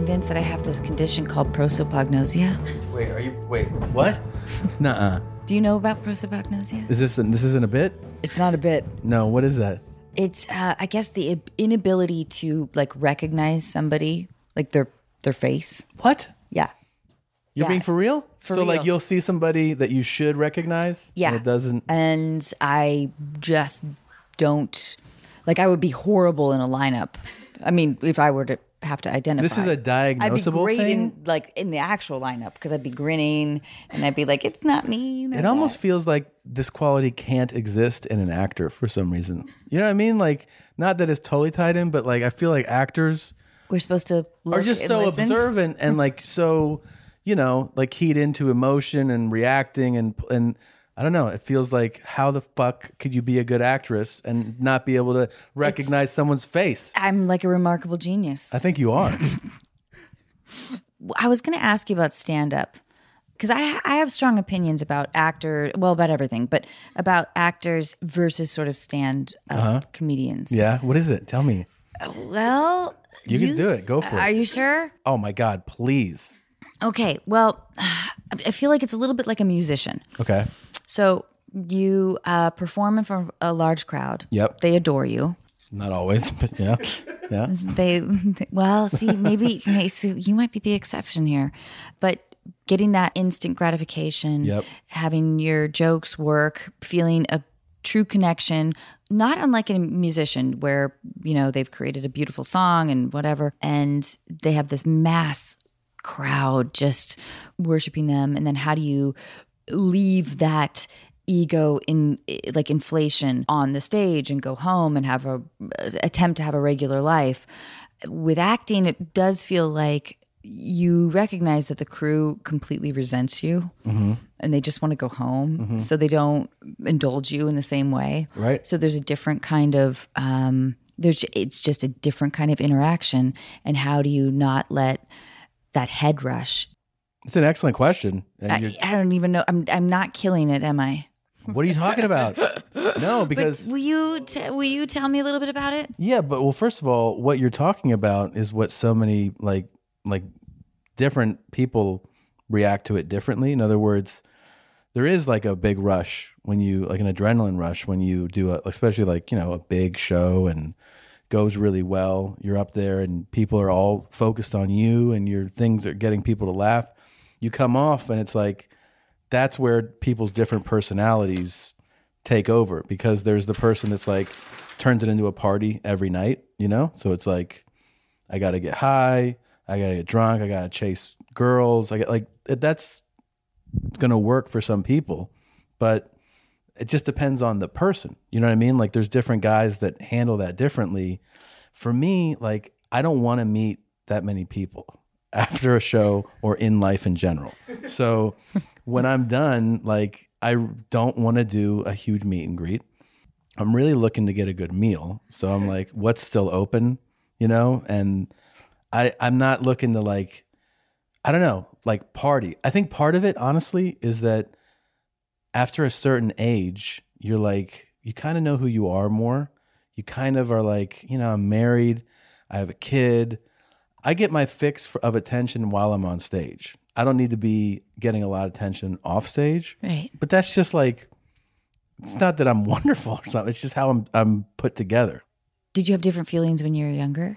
convinced that I have this condition called prosopagnosia. Wait, what? Nuh-uh. Do you know about prosopagnosia? This isn't a bit? It's not a bit. No, what is that? It's, I guess, the inability to like recognize somebody, like their face. What? Yeah. You're being for real? For so real. like you'll see somebody that you should recognize? Yeah. And it doesn't. And I just don't, like I would be horrible in a lineup. I mean, if I were to have to identify. This is a diagnosable I'd be great thing? in the actual lineup because I'd be grinning and I'd be like, it's not me. You know It almost feels like this quality can't exist in an actor for some reason. You know what I mean? Like, not that it's totally tied in, but like I feel like actors We're supposed to look are just and so listen. observant and like so, you know, like keyed into emotion and reacting and I don't know. It feels like how the fuck could you be a good actress and not be able to recognize someone's face? I'm like a remarkable genius. I think you are. I was going to ask you about stand-up because I have strong opinions about about everything, but about actors versus sort of stand-up comedians. Yeah. What is it? Tell me. Well, You can do it. Go for it. Are you sure? Oh my God, please. Okay. Well, I feel like it's a little bit like a musician. Okay. So you perform in front of a large crowd. Yep. They adore you. Not always, but yeah. Yeah. Well, see, maybe so you might be the exception here, but getting that instant gratification, Yep. having your jokes work, feeling a true connection, not unlike a musician where, you know, they've created a beautiful song and whatever, and they have this mass crowd just worshiping them. And then how do you leave that ego in like inflation on the stage and go home and attempt to have a regular life? With acting, it does feel like you recognize that the crew completely resents you and they just want to go home. So they don't indulge you in the same way. Right. So there's a different kind of, it's just a different kind of interaction. And how do you not let that head rush? It's an excellent question. And I don't even know. I'm not killing it, am I? what are you talking about? No, because But will you tell me a little bit about it? yeah, but well, first of all, what you're talking about is what so many like different people react to it differently. In other words, there is like a big rush when you like an adrenaline rush when you do especially like, you know, a big show and goes really well. You're up there and people are all focused on you and your things are getting people to laugh. You come off and it's like that's where people's different personalities take over because there's the person that's like turns it into a party every night, you know? So it's like I got to get high, I got to get drunk, I got to chase girls. I get like that's going to work for some people, but it just depends on the person. You know what I mean? Like there's different guys that handle that differently. For me, like I don't want to meet that many people after a show or in life in general. So when I'm done, like I don't want to do a huge meet and greet. I'm really looking to get a good meal. So I'm like, what's still open, you know? And I'm not looking to like, I don't know, like party. I think part of it, honestly, is that after a certain age, you're like, you kind of know who you are more. You kind of are like, you know, I'm married, I have a kid. I get my fix of attention while I'm on stage. I don't need to be getting a lot of attention off stage. Right. But that's just like, it's not that I'm wonderful or something. It's just how I'm put together. Did you have different feelings when you were younger?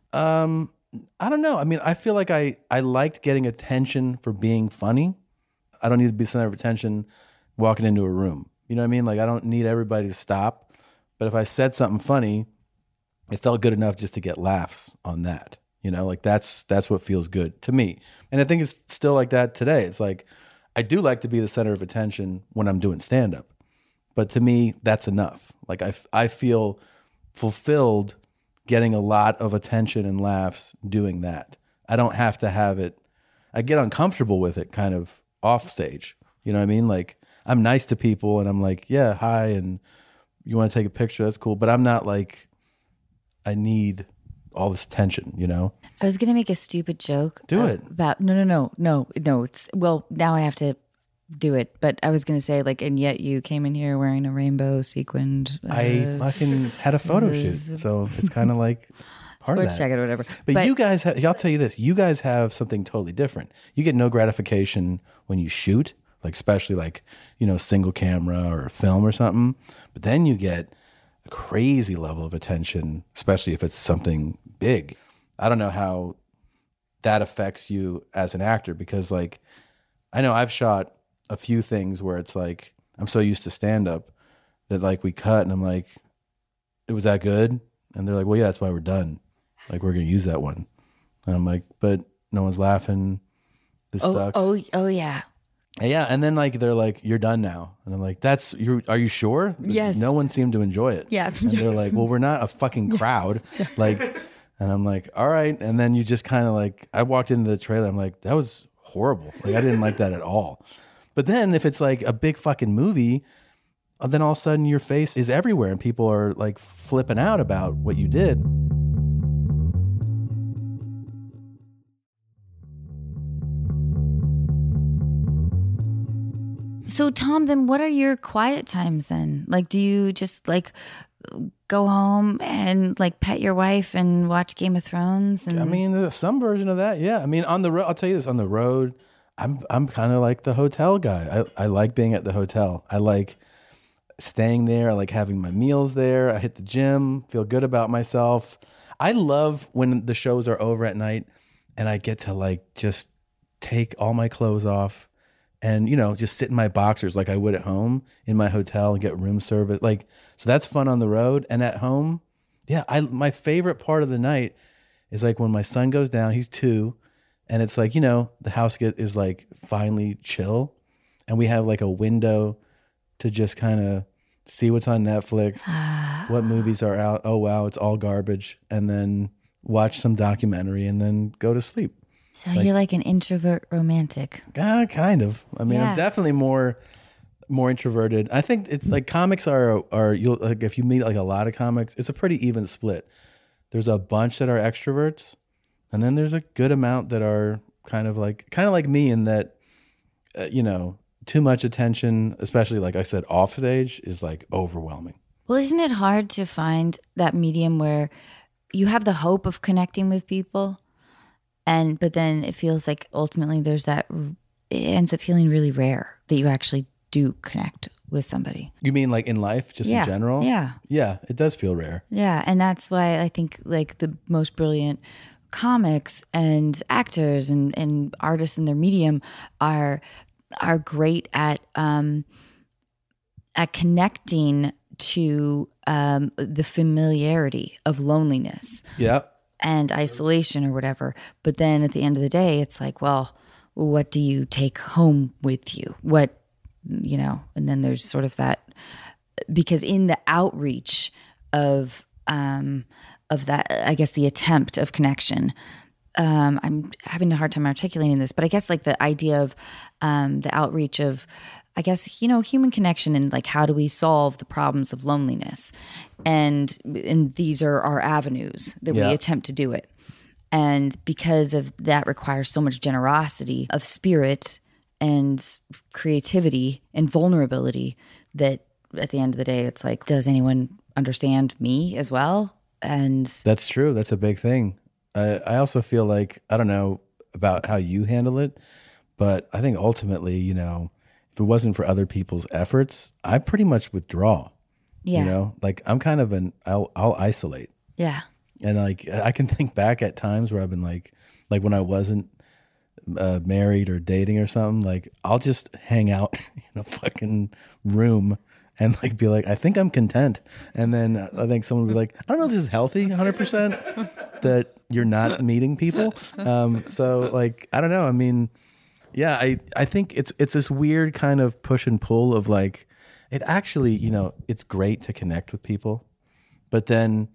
I don't know. I mean, I feel like I liked getting attention for being funny. I don't need to be center of attention walking into a room. You know what I mean? Like I don't need everybody to stop. But if I said something funny, it felt good enough just to get laughs on that. You know, like that's what feels good to me. And I think it's still like that today. It's like I do like to be the center of attention when I'm doing stand-up. But to me, that's enough. Like I feel fulfilled getting a lot of attention and laughs doing that. I don't have to have it. I get uncomfortable with it kind of off stage. You know what I mean? Like I'm nice to people and I'm like, yeah, hi. And you want to take a picture? That's cool. But I'm not like, I need all this attention, you know? I was going to make a stupid joke. Do it. About, no. It's, well, now I have to do it. But I was going to say like, and yet you came in here wearing a rainbow sequined. I fucking had a photo shoot. So it's kind of like part sports of that. jacket or whatever. But you guys, I'll tell you this: you guys have something totally different. You get no gratification when you shoot, like especially like single camera or film or something. But then you get a crazy level of attention, especially if it's something big. I don't know how that affects you as an actor, because like I know I've shot a few things where it's like I'm so used to stand up that like we cut and I'm like, it was that good? And they're like, well, yeah, that's why we're done. Like, we're going to use that one. And I'm like, but no one's laughing. This sucks. Oh, yeah. Yeah. And then like, they're like, you're done now. And I'm like, are you sure? Yes. No one seemed to enjoy it. Yeah. And they're like, well, we're not a fucking crowd. Like, and I'm like, all right. And then you just kind of like, I walked into the trailer. I'm like, that was horrible. Like, I didn't like that at all. But then if it's like a big fucking movie, then all of a sudden your face is everywhere and people are like flipping out about what you did. So Tom, then what are your quiet times then? Like, do you just like go home and like pet your wife and watch Game of Thrones? And I mean, there's some version of that. Yeah. I mean, on the road, I'll tell you this, on the road, I'm kind of like the hotel guy. I like being at the hotel. I like staying there. I like having my meals there. I hit the gym, feel good about myself. I love when the shows are over at night and I get to like just take all my clothes off and, just sit in my boxers like I would at home in my hotel and get room service. Like, so that's fun on the road. And at home, yeah, my favorite part of the night is like when my son goes down, he's 2, and it's like, the house is like finally chill and we have like a window to just kind of see what's on Netflix, what movies are out. Oh, wow, it's all garbage. And then watch some documentary and then go to sleep. So you're like an introvert romantic. Kind of. I mean, Yeah. I'm definitely more introverted. I think it's like comics are you'll like if you meet like a lot of comics, it's a pretty even split. There's a bunch that are extroverts, and then there's a good amount that are kind of like me in that, too much attention, especially like I said, off stage is like overwhelming. Well, isn't it hard to find that medium where you have the hope of connecting with people, but then it feels like ultimately it ends up feeling really rare that you actually do connect with somebody. You mean like in life, just in general? Yeah. Yeah, it does feel rare. Yeah, and that's why I think like the most brilliant comics and actors and artists in their medium are great at connecting to the familiarity of loneliness. Yeah. And isolation or whatever. But then at the end of the day, it's like, well, what do you take home with you? And then there's sort of that, because in the outreach of that, I guess the attempt of connection, I'm having a hard time articulating this, but I guess like the idea of the outreach of, I guess, human connection and like how do we solve the problems of loneliness? And these are our avenues that we attempt to do it. And because of that requires so much generosity of spirit and creativity and vulnerability that at the end of the day, it's like, does anyone understand me as well? And that's true. That's a big thing. I also feel like, I don't know about how you handle it, but I think ultimately, if it wasn't for other people's efforts, I pretty much withdraw. Yeah. Like I'm kind of I'll isolate. Yeah. And like I can think back at times where I've been like when I wasn't married or dating or something, like I'll just hang out in a fucking room and like be like, I think I'm content. And then I think someone would be like, I don't know if this is healthy 100% that you're not meeting people. So like, I don't know. I mean, yeah, I think it's this weird kind of push and pull of like, it actually, it's great to connect with people, but then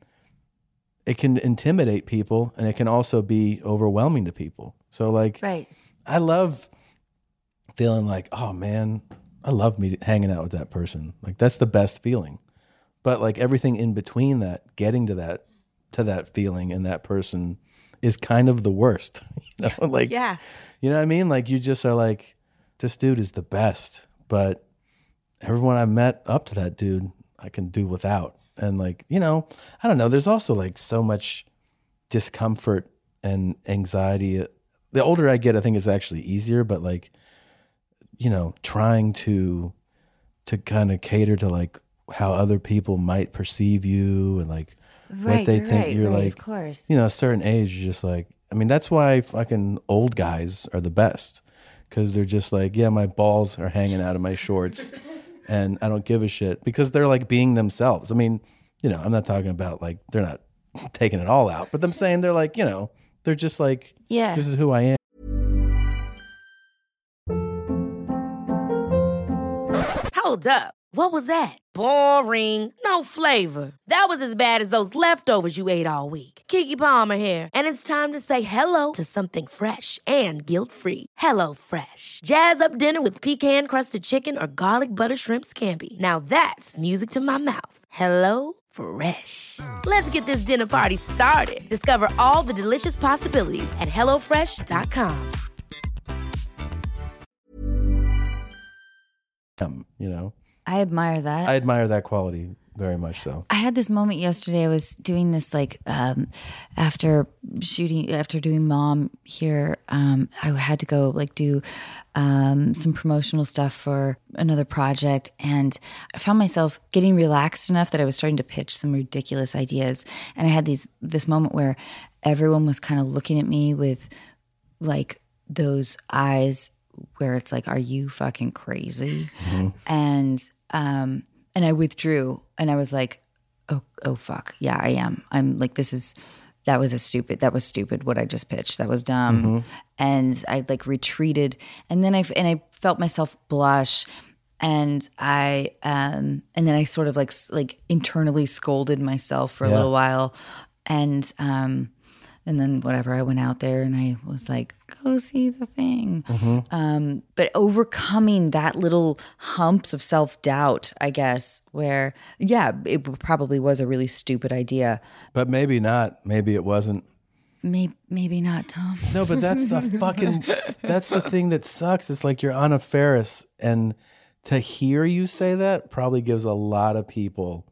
it can intimidate people and it can also be overwhelming to people. So like, right. I love feeling like, oh man, I love hanging out with that person. Like that's the best feeling. But like everything in between that, getting to that feeling and that person is kind of the worst. Like, yeah. You know what I mean? Like you just are like, this dude is the best, but everyone I met up to that dude, I can do without. And like, I don't know, there's also like so much discomfort and anxiety. The older I get, I think it's actually easier, but like, trying to kind of cater to like how other people might perceive you and like what they think you're like, of course. A certain age, you're just like, I mean, that's why fucking old guys are the best. Cause they're just like, yeah, my balls are hanging out of my shorts and I don't give a shit because they're like being themselves. I mean, I'm not talking about like, they're not taking it all out, but I'm saying they're like, they're just like, Yeah, this is who I am. Hold up. What was that? Boring. No flavor. That was as bad as those leftovers you ate all week. Keke Palmer here. And it's time to say hello to something fresh and guilt-free. Hello Fresh. Jazz up dinner with pecan-crusted chicken or garlic butter shrimp scampi. Now that's music to my mouth. Hello Fresh. Let's get this dinner party started. Discover all the delicious possibilities at hellofresh.com. I admire that. I admire that quality very much so. I had this moment yesterday. I was doing this like after doing Mom here. I had to go like do some promotional stuff for another project, and I found myself getting relaxed enough that I was starting to pitch some ridiculous ideas. And I had this moment where everyone was kind of looking at me with like those eyes where it's like, are you fucking crazy? Mm-hmm. And I withdrew and I was like, oh fuck. Yeah, I am. I'm like, that was stupid what I just pitched. That was dumb. Mm-hmm. And I like retreated, and then I felt myself blush, and then I sort of like internally scolded myself for a little while. And then whatever, I went out there and I was like, go see the thing. Mm-hmm. But overcoming that little humps of self-doubt, I guess, where, yeah, it probably was a really stupid idea. But maybe not. Maybe it wasn't. Maybe not, Tom. No, but that's the thing that sucks. It's like you're on a Ferris, and to hear you say that probably gives a lot of people,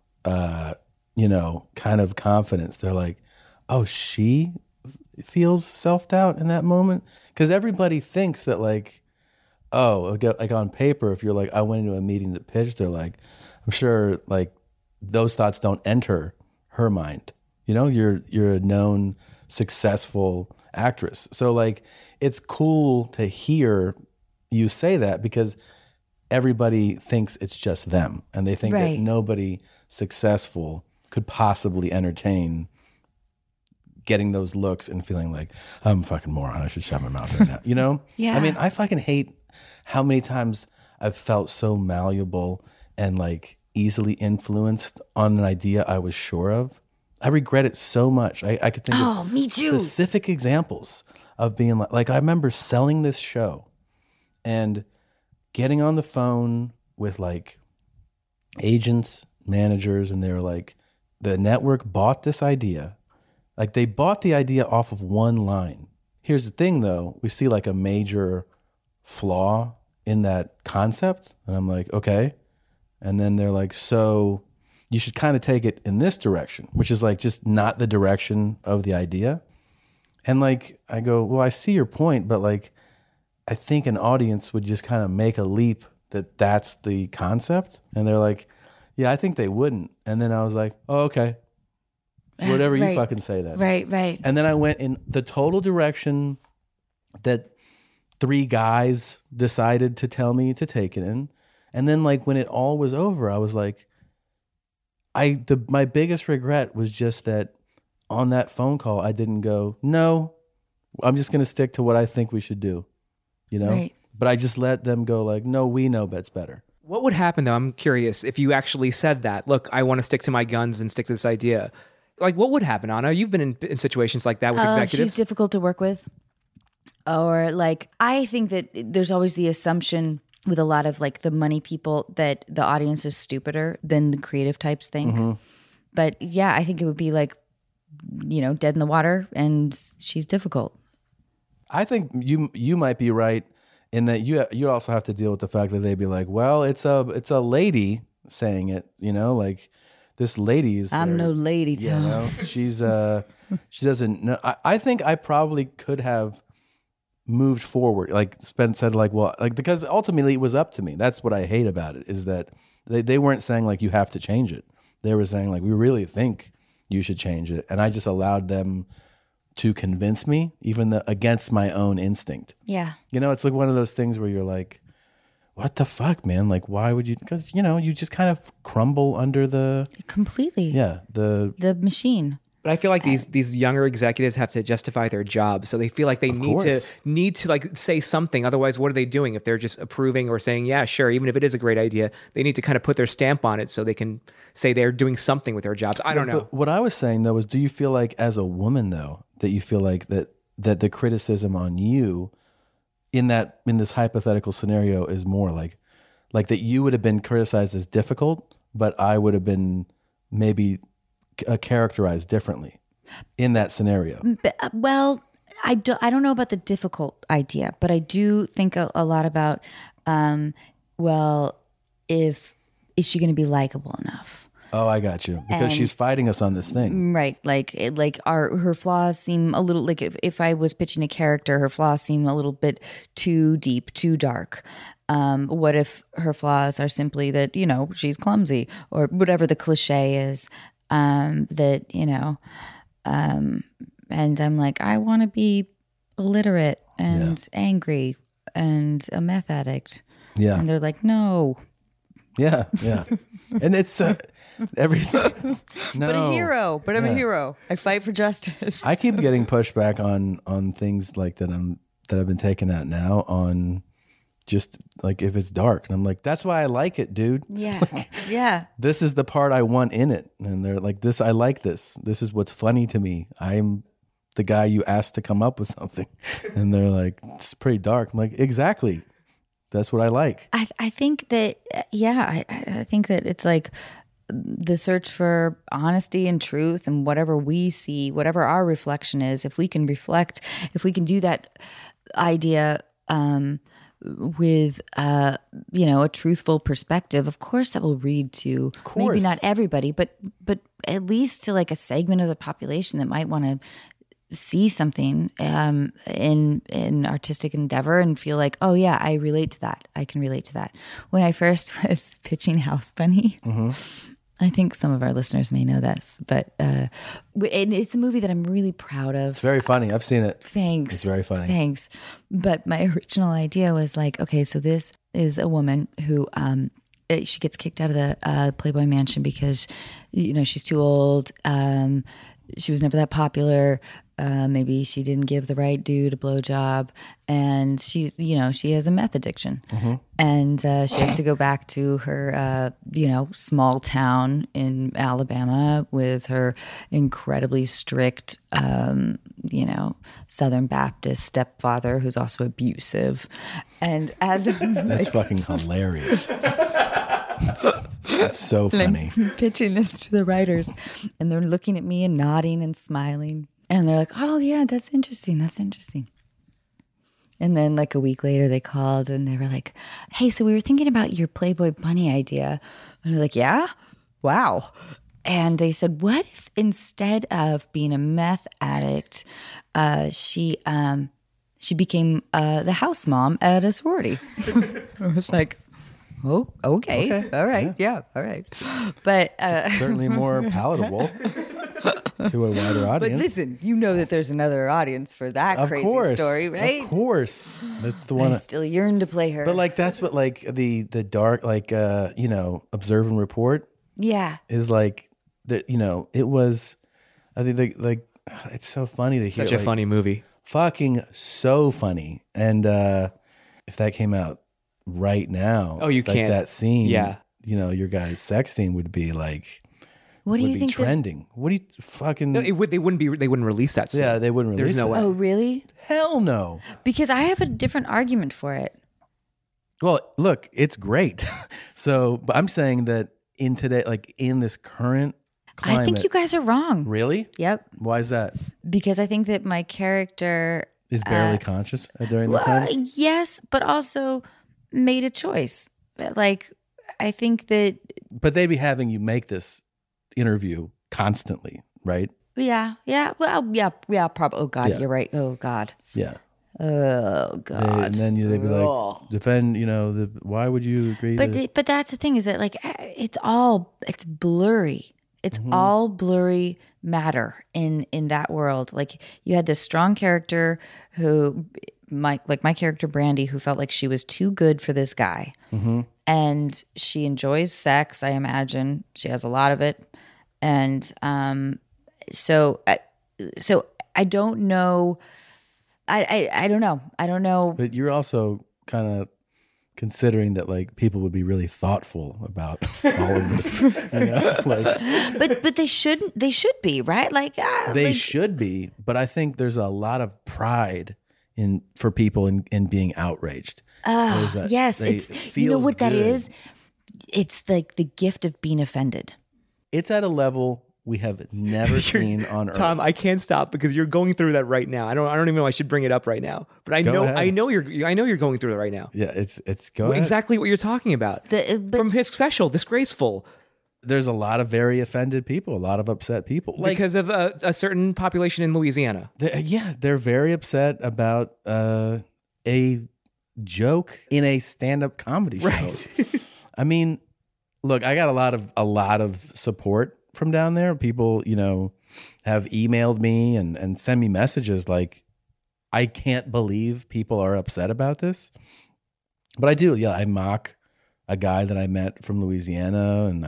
kind of confidence. They're like, oh, she feels self-doubt in that moment? Because everybody thinks that like, oh, like on paper, if you're like, I went into a meeting that pitched, they're like, I'm sure like those thoughts don't enter her mind. You're a known successful actress. So like, it's cool to hear you say that because everybody thinks it's just them. And they think that nobody successful could possibly entertain getting those looks and feeling like I'm a fucking moron. I should shut my mouth right now. Yeah. I mean, I fucking hate how many times I've felt so malleable and like easily influenced on an idea I was sure of. I regret it so much. I could think of me too. Specific examples of being like I remember selling this show and getting on the phone with like agents, managers, and they were like, the network bought this idea. Like they bought the idea off of one line. Here's the thing though, we see like a major flaw in that concept. And I'm like, okay. And then they're like, so you should kind of take it in this direction, which is like just not the direction of the idea. And like, I go, well, I see your point, but like, I think an audience would just kind of make a leap that that's the concept. And they're like, yeah, I think they wouldn't. And then I was like, oh, okay. Whatever you fucking say then. Right. And then I went in the total direction that three guys decided to tell me to take it in. And then like when it all was over, I was like, my biggest regret was just that on that phone call, I didn't go, no, I'm just going to stick to what I think we should do, Right. But I just let them go like, no, we know that's better. What would happen though? I'm curious if you actually said that, look, I want to stick to my guns and stick to this idea. Like, what would happen, Anna? You've been in situations like that with executives. She's difficult to work with. Or like, I think that there's always the assumption with a lot of like the money people that the audience is stupider than the creative types think. Mm-hmm. But yeah, I think it would be like, dead in the water, and she's difficult. I think you might be right in that you also have to deal with the fact that they'd be like, well, it's a lady saying it, like this lady is. I'm no lady, You Tom. know, she's she doesn't know. I think I probably could have moved forward, like said like, well, like, because ultimately it was up to me. That's what I hate about it, is that they weren't saying like you have to change it. They were saying like, we really think you should change it, and I just allowed them to convince me, even against my own instinct. Yeah. You know, it's like one of those things where you're like, what the fuck, man? Like, why would you? Because, you know, you just kind of crumble under the Completely. the machine. But I feel like these younger executives have to justify their job, so they feel like they need to like say something. Otherwise, what are they doing if they're just approving or saying, yeah, sure, even if it is a great idea? They need to kind of put their stamp on it so they can say they're doing something with their jobs. I don't know. But what I was saying though was, do you feel like as a woman though that you feel like that the criticism on you in this hypothetical scenario is more like that you would have been criticized as difficult, but I would have been maybe characterized differently in that scenario? Well, I don't know about the difficult idea, but I do think a lot about, well, is she going to be likable enough? Oh, I got you. Because she's fighting us on this thing. Right. Like her flaws seem a little, like if I was pitching a character, her flaws seem a little bit too deep, too dark. What if her flaws are simply that, you know, she's clumsy or whatever the cliche is, that, you know, and I'm like, I want to be illiterate and angry and a meth addict. Yeah. And they're like, no. Yeah. Yeah. And it's everything. No. But a hero. But I'm a hero. I fight for justice. I keep getting pushback on things like that I've been taking out now on just like if it's dark, and I'm like, that's why I like it, dude. Yeah. Like, yeah. this is the part I want in it. And they're like, this, I like this. This is what's funny to me. I'm the guy you asked to come up with something. And they're like, it's pretty dark. I'm like, exactly. That's what I like. I think that, I think that it's like the search for honesty and truth and whatever we see, whatever our reflection is, if we can do that idea, with you know, a truthful perspective, of course that will read to maybe not everybody, but at least to like a segment of the population that might want to see something in artistic endeavor and feel like, oh yeah, I relate to that. I can relate to that. When I first was pitching House Bunny, I think some of our listeners may know this, but it's a movie that I'm really proud of. It's very funny. I've seen it. Thanks. It's very funny. Thanks. But my original idea was like, okay, so this is a woman who she gets kicked out of the Playboy Mansion because, you know, she's too old. She was never that popular. Maybe she didn't give the right dude a blowjob, and she's, you know, she has a meth addiction, and she has to go back to her, you know, small town in Alabama with her incredibly strict, you know, Southern Baptist stepfather who's also abusive, and as That's fucking hilarious. That's so funny. I'm pitching this to the writers, and they're looking at me and nodding and smiling. And they're like, oh, yeah, that's interesting. That's interesting. And then like a week later, they called and they were like, hey, so we were thinking about your Playboy Bunny idea. And I was like, yeah? Wow. And they said, what if instead of being a meth addict, she became the house mom at a sorority? I was like, oh, okay. All right. Yeah. All right. But Certainly more palatable to a wider audience. But listen, you know that there's another audience for that crazy story, right? Of course. That's the one. I still yearn to play her. But like, that's what like the dark, like, you know, Observe and Report yeah. is like that, you know, it was, I think like it's so funny to hear. Such a like, funny movie. Fucking so funny. And if that came out right now, oh, you like can't. that scene, yeah, you know, your guy's sex scene would be like, what do you think? Trending? What do you fucking? No, they wouldn't release that. Scene. Yeah, they wouldn't release. There's no way. Oh, really? Hell no. Because I have a different argument for it. Well, look, it's great. So, but I'm saying that in today, like in this current climate, I think you guys are wrong. Really? Yep. Why is that? Because I think that my character Is barely conscious during the time. yes, but also made a choice. Like, I think that. But they'd be having you make this interview constantly, right? Yeah. Well, yeah. Probably. Oh God, Yeah. you're right. Oh God. Yeah. Oh God. And then they'd be like, defend, why would you agree to? But that's the thing is that like it's blurry. It's all blurry matter in that world. Like you had this strong character who my character Brandy, who felt like she was too good for this guy. And she enjoys sex, I imagine. She has a lot of it. And so I don't know. I don't know. I don't know. But you're also kind of considering that like people would be really thoughtful about all of this. But they shouldn't. They should be, right? Like they should be. But I think there's a lot of pride for people in being outraged. Yes, it you know what feels that good. is? It's like the gift of being offended. It's at a level we have never seen on Earth. Tom, I can't stop because you're going through that right now. I don't even know I should bring it up right now, but I Go ahead. know you're going through it right now. Yeah, it's go ahead. Exactly what you're talking about. From his special, Disgraceful, There's a lot of very offended people, a lot of upset people. Like, because of a certain population in Louisiana. they're very upset about a joke in a stand-up comedy show. Right. I mean, look, I got a lot of support from down there. People, have emailed me and send me messages like, I can't believe people are upset about this. But I do, I mock a guy that I met from Louisiana, and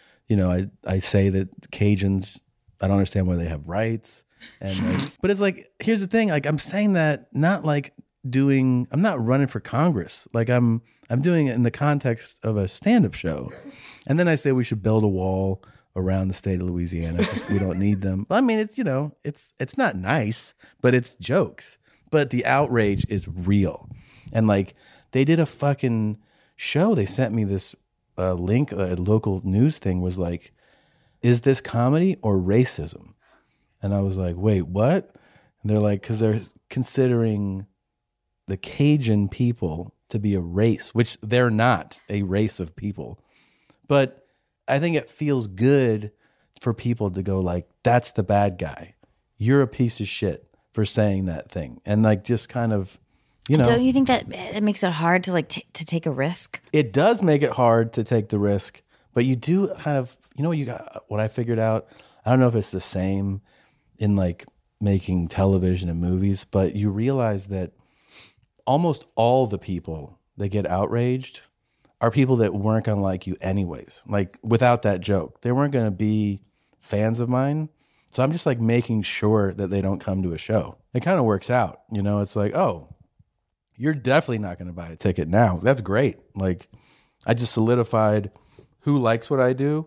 I say that Cajuns, I don't understand why they have rights. And but it's like, here's the thing, like I'm saying that not like I'm not running for Congress. Like I'm doing it in the context of a stand-up show. And then I say we should build a wall around the state of Louisiana because we don't need them. I mean, it's, it's not nice, but it's jokes. But the outrage is real. And like they did a fucking show. They sent me this link, a local news thing was like, is this comedy or racism? And I was like, wait, what? And they're like, because they're considering the Cajun people to be a race, which they're not a race of people. But I think it feels good for people to go like, that's the bad guy. You're a piece of shit for saying that thing. And like, just kind of, Don't you think that it makes it hard to like to take a risk? It does make it hard to take the risk, but you do kind of, what I figured out, I don't know if it's the same in like making television and movies, but you realize that almost all the people that get outraged are people that weren't going to like you anyways. Like without that joke, they weren't going to be fans of mine. So I'm just like making sure that they don't come to a show. It kind of works out, it's like, oh, you're definitely not going to buy a ticket now. That's great. Like I just solidified who likes what I do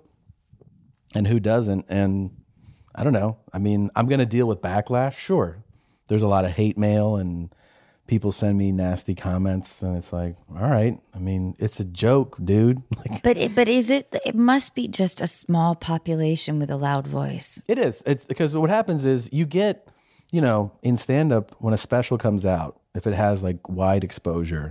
and who doesn't. And I don't know. I mean, I'm going to deal with backlash. Sure. There's a lot of hate mail and people send me nasty comments and it's like, all right. I mean, it's a joke, dude. Like, But is it must be just a small population with a loud voice. it is. It's because what happens is you get, in stand-up when a special comes out, if it has like wide exposure,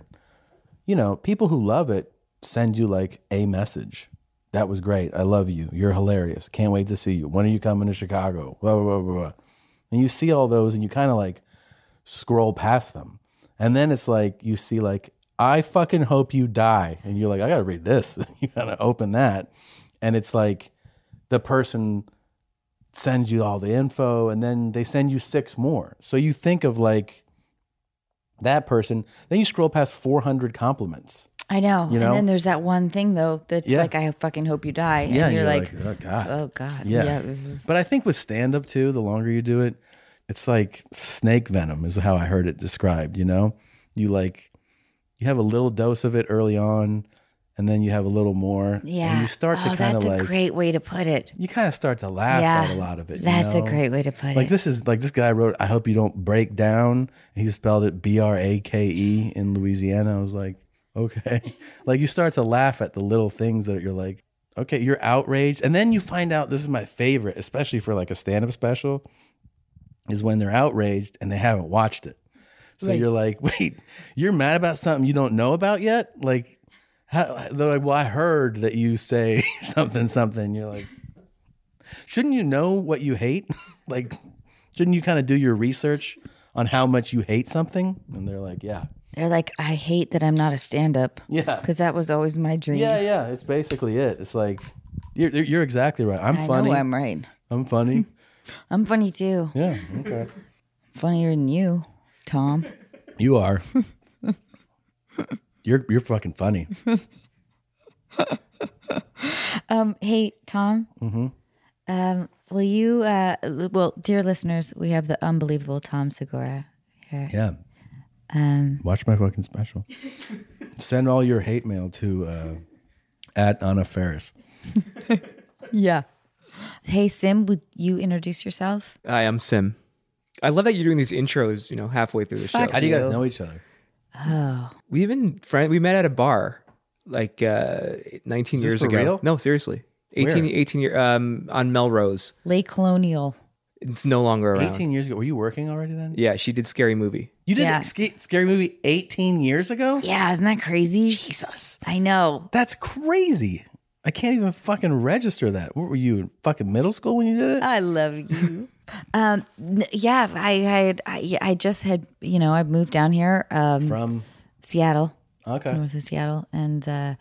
people who love it send you like a message. That was great. I love you. You're hilarious. Can't wait to see you. When are you coming to Chicago? Blah, blah, blah, blah. And you see all those and you kind of like scroll past them. And then it's like, you see like, I fucking hope you die. And you're like, I got to read this. You got to open that. And it's like the person sends you all the info and then they send you 6 more. So you think of like that person, then you scroll past 400 compliments. I know. And then there's that one thing though that's like, I fucking hope you die. Yeah, And you're like, oh God. oh God. Yeah. But I think with stand-up too, the longer you do it, it's like snake venom is how I heard it described, You have a little dose of it early on and then you have a little more. Yeah. And you start to kind of that's like, a great way to put it. you kind of start to laugh at a lot of it. That's a great way to put it. Like this is like this guy wrote, I hope you don't break down. He spelled it Brake in Louisiana. I was like, okay. Like you start to laugh at the little things that you're like, okay, you're outraged. And then you find out, this is my favorite, especially for like a stand-up special, is when they're outraged and they haven't watched it. So you're like, wait, you're mad about something you don't know about yet? Like, they're like, well, I heard that you say something. You're like, shouldn't you know what you hate? Like, shouldn't you kind of do your research on how much you hate something? And they're like, yeah. They're like, I hate that I'm not a stand-up. Yeah. Because that was always my dream. Yeah. It's basically it. It's like, you're exactly right. I'm funny. I know I'm right. I'm funny. I'm funny too. Yeah. Okay. Funnier than you, Tom. You are. You're fucking funny. Hey, Tom. Mm-hmm. Will you? Well, dear listeners, we have the unbelievable Tom Segura here. Yeah. Watch my fucking special. Send all your hate mail to at Anna Faris. Yeah. Hey, Sim, would you introduce yourself? Hi, I'm Sim. I love that you're doing these intros, halfway through the show. How do you guys know each other? Oh, We've been friends. We met at a bar like 19 years for ago. real? No, seriously. Where? 18 years on Melrose. Lake Colonial. It's no longer around. 18 years ago. Were you working already then? Yeah, she did Scary Movie. You did Yeah. Scary Movie 18 years ago? Yeah, isn't that crazy? Jesus. I know. That's crazy. I can't even fucking register that. What were you, in fucking middle school when you did it? I love you. Yeah, I just had, I moved down here, From? Seattle, Okay. north of Seattle, and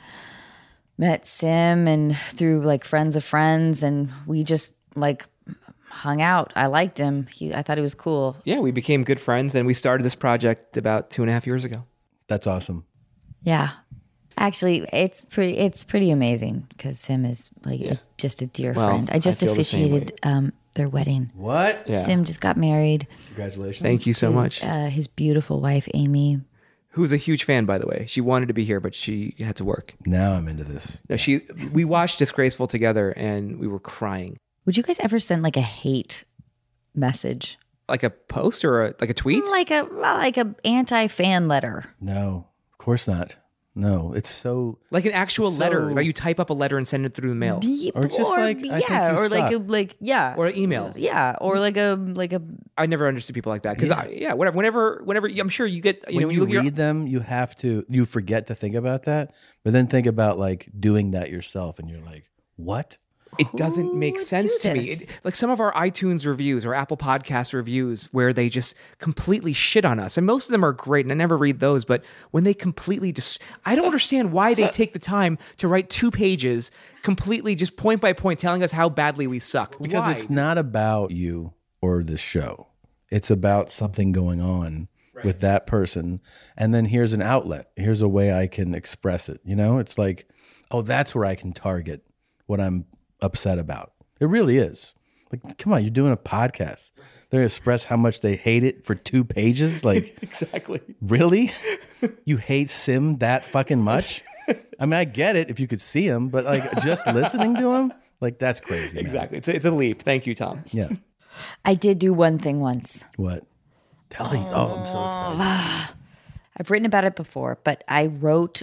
met Sim and through like friends of friends, and we just like hung out. I liked him. I thought he was cool. Yeah, we became good friends, and we started this project about 2.5 years ago. That's awesome. Yeah. Actually, it's pretty amazing because Sim is like just a dear Well, friend. I just I feel the same officiated their wedding. What? Yeah. Sim just got married. Congratulations. Thank you so much. His beautiful wife, Amy. Who's a huge fan, by the way. She wanted to be here, but she had to work. Now I'm into this. No, we watched Disgraceful together, and we were crying. Would you guys ever send like a hate message? Like a post or like a tweet? Like a anti-fan letter. No, of course not. No, it's so... Like an actual So- letter. Like you type up a letter and send it through the mail. Or just like, I think you or like suck. Or an email. Yeah, or like a I never understood people like that. Because whenever I'm sure you get, when when you look at your- read them, you forget to think about that, but then think about like doing that yourself, and you're like, what? it doesn't make would sense do to me. this? Like some of our iTunes reviews or Apple Podcast reviews where they just completely shit on us. And most of them are great, and I never read those. But when they completely just, I don't understand why they take the time to write 2 pages completely just point by point telling us how badly we suck. Because Why? it's not about you or this show. It's about something going on with that person. And then here's an outlet. Here's a way I can express it. It's like, oh, that's where I can target what I'm upset about. It really is. Like, come on, you're doing a podcast. They express how much they hate it for 2 pages. Like, Exactly. really? You hate Sim that fucking much? I mean, I get it if you could see him, but like just listening to him, like that's crazy. Man. Exactly. It's a leap. Thank you, Tom. Yeah. I did do one thing once. What? Tell me. Oh, I'm so excited. I've written about it before, but I wrote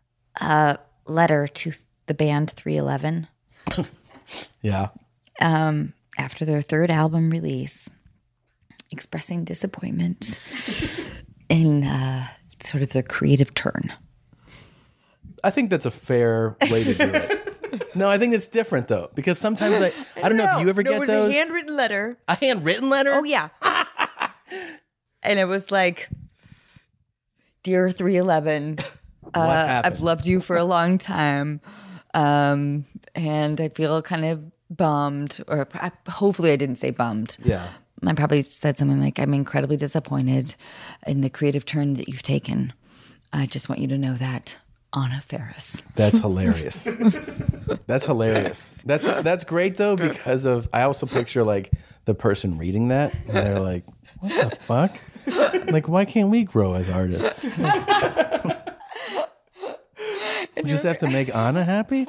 a letter to the band 311 Yeah. after their 3rd album release, expressing disappointment in sort of their creative turn. I think that's a fair way to do it. No, I think it's different though, because sometimes I don't know if you ever get those. a handwritten letter. A handwritten letter? Oh, yeah. And it was like, Dear 311, happened? I've loved you for a long time. And I feel kind of bummed, or hopefully I didn't say bummed. Yeah. I probably said something like, I'm incredibly disappointed in the creative turn that you've taken. I just want you to know that. Anna Faris. That's hilarious. That's hilarious. That's great though, because of I also picture like the person reading that and they're like, what the fuck? Like, why can't we grow as artists? We just have to make Anna happy?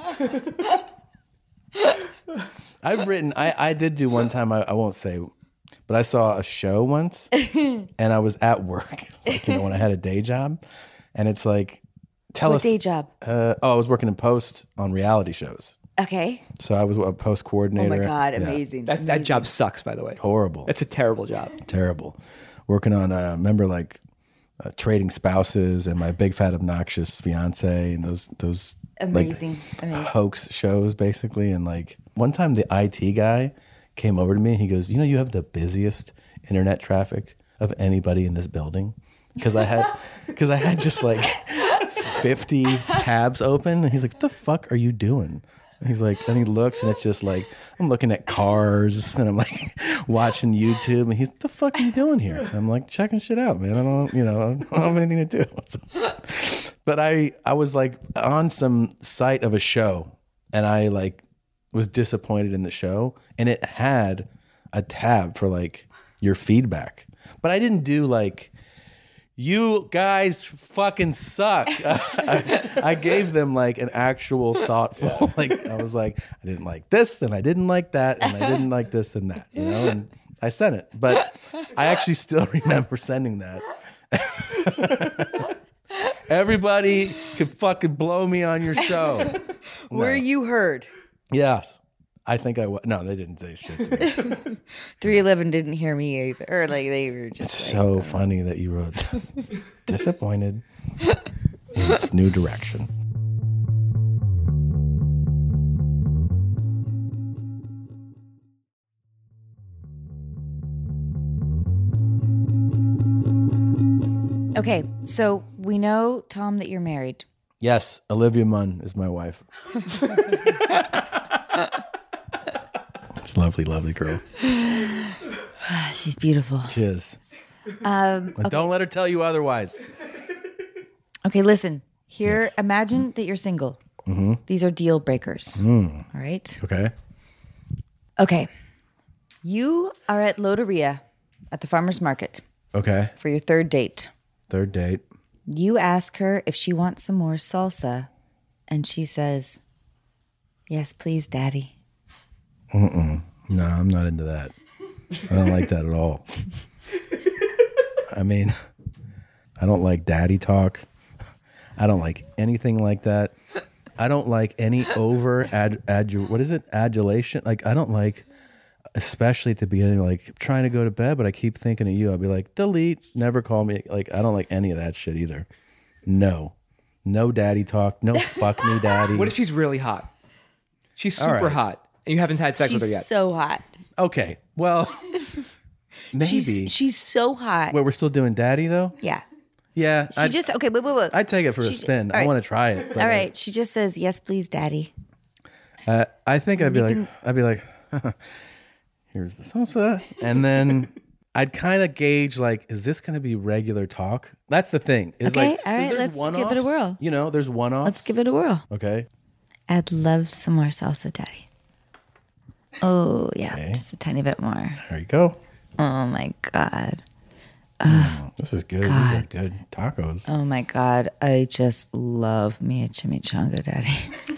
I've written I did do one time, I won't say, but I saw a show once and I was at work. It's like, when I had a day job, and it's like, tell What us day job? I was working in post on reality shows. Okay. So I was a post Oh coordinator. my God, Yeah. amazing. That job sucks, by the way. Horrible. That's a terrible job. Terrible. Working on, remember like Trading Spouses and My Big Fat Obnoxious Fiance and those Amazing. like hoax shows basically. And like one time the IT guy came over to me and he goes, you have the busiest internet traffic of anybody in this building. Because I had just like 50 tabs open. And he's like, what the fuck are you doing? And he's like, and he looks and it's just like, I'm looking at cars and I'm like watching YouTube. And he's, what the fuck are you doing here? And I'm like, checking shit out, man. I don't have anything to do. But I was like on some site of a show and I like was disappointed in the show. And it had a tab for like your feedback. But I didn't do like, you guys fucking suck. I gave them like an actual thoughtful, like I was like, I didn't like this and I didn't like that and I didn't like this and that, and I sent it. But I actually still remember sending that. Everybody could fucking blow me on your show. Were you heard? Yes. I think I was. No, they didn't say shit to me. 311 didn't hear me either. Or like they were just. It's so funny that you wrote disappointed in this new direction. Okay, so we know, Tom, that you're married. Yes, Olivia Munn is my wife. It's a lovely, lovely girl. She's beautiful. She is. Okay. Don't let her tell you otherwise. Okay, listen. Here, Yes. imagine that you're single. Mm-hmm. These are deal breakers. All right? Okay. Okay. You are at Loteria at the farmer's market Okay. for your third date. Third date. You ask her if she wants some more salsa, and she says, yes, please, Daddy. No, I'm not into that. I don't like that at all. I mean, I don't like daddy talk. I don't like anything like that. I don't like any over what is it? Adulation. Like I don't like, especially at the beginning, like trying to go to bed, but I keep thinking of you. I'll be like, delete, never call me. Like I don't like any of that shit either. No daddy talk. No fuck me daddy. What if she's really hot? She's super right. hot, and you haven't had sex with her She's yet. so hot. Okay, well, maybe. She's so hot. Wait, we're still doing daddy though? Yeah. Yeah. She just, okay, wait. I'd take it for a spin. all I right. want to try it. But All right. She just says, yes, please, Daddy. I think I'd be like, here's the salsa. And then I'd kind of gauge like, is this going to be regular talk? That's the thing. Is Okay, like, all right, there's let's give it a whirl. There's one-offs. Let's give it a whirl. Okay. I'd love some more salsa, Daddy. Oh, yeah. Just a tiny bit more. There you go. Oh, my God. This is good. These are good tacos. Oh, my God. I just love me a chimichanga, Daddy.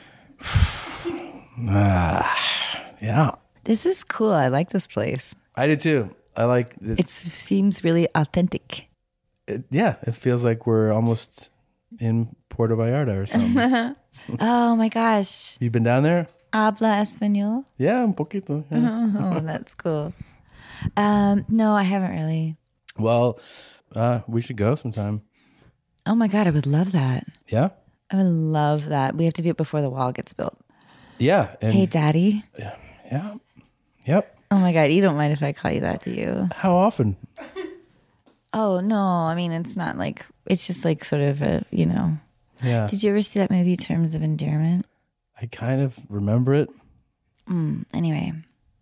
Yeah. This is cool. I like this place. I do too. I like it. It seems really authentic. It feels like we're almost in Puerto Vallarta or something. Oh, my gosh. You been down there? Habla español? Yeah, un poquito. Yeah. Oh, that's cool. No, I haven't really. Well, we should go sometime. Oh, my God. I would love that. Yeah? I would love that. We have to do it before the wall gets built. Yeah. And Hey, Daddy. yeah. Yep. Oh my God, you don't mind if I call you that, do you? How often? Oh, no. I mean, it's not like, it's just like sort of a, Yeah. Did you ever see that movie, Terms of Endearment? I kind of remember it. Anyway,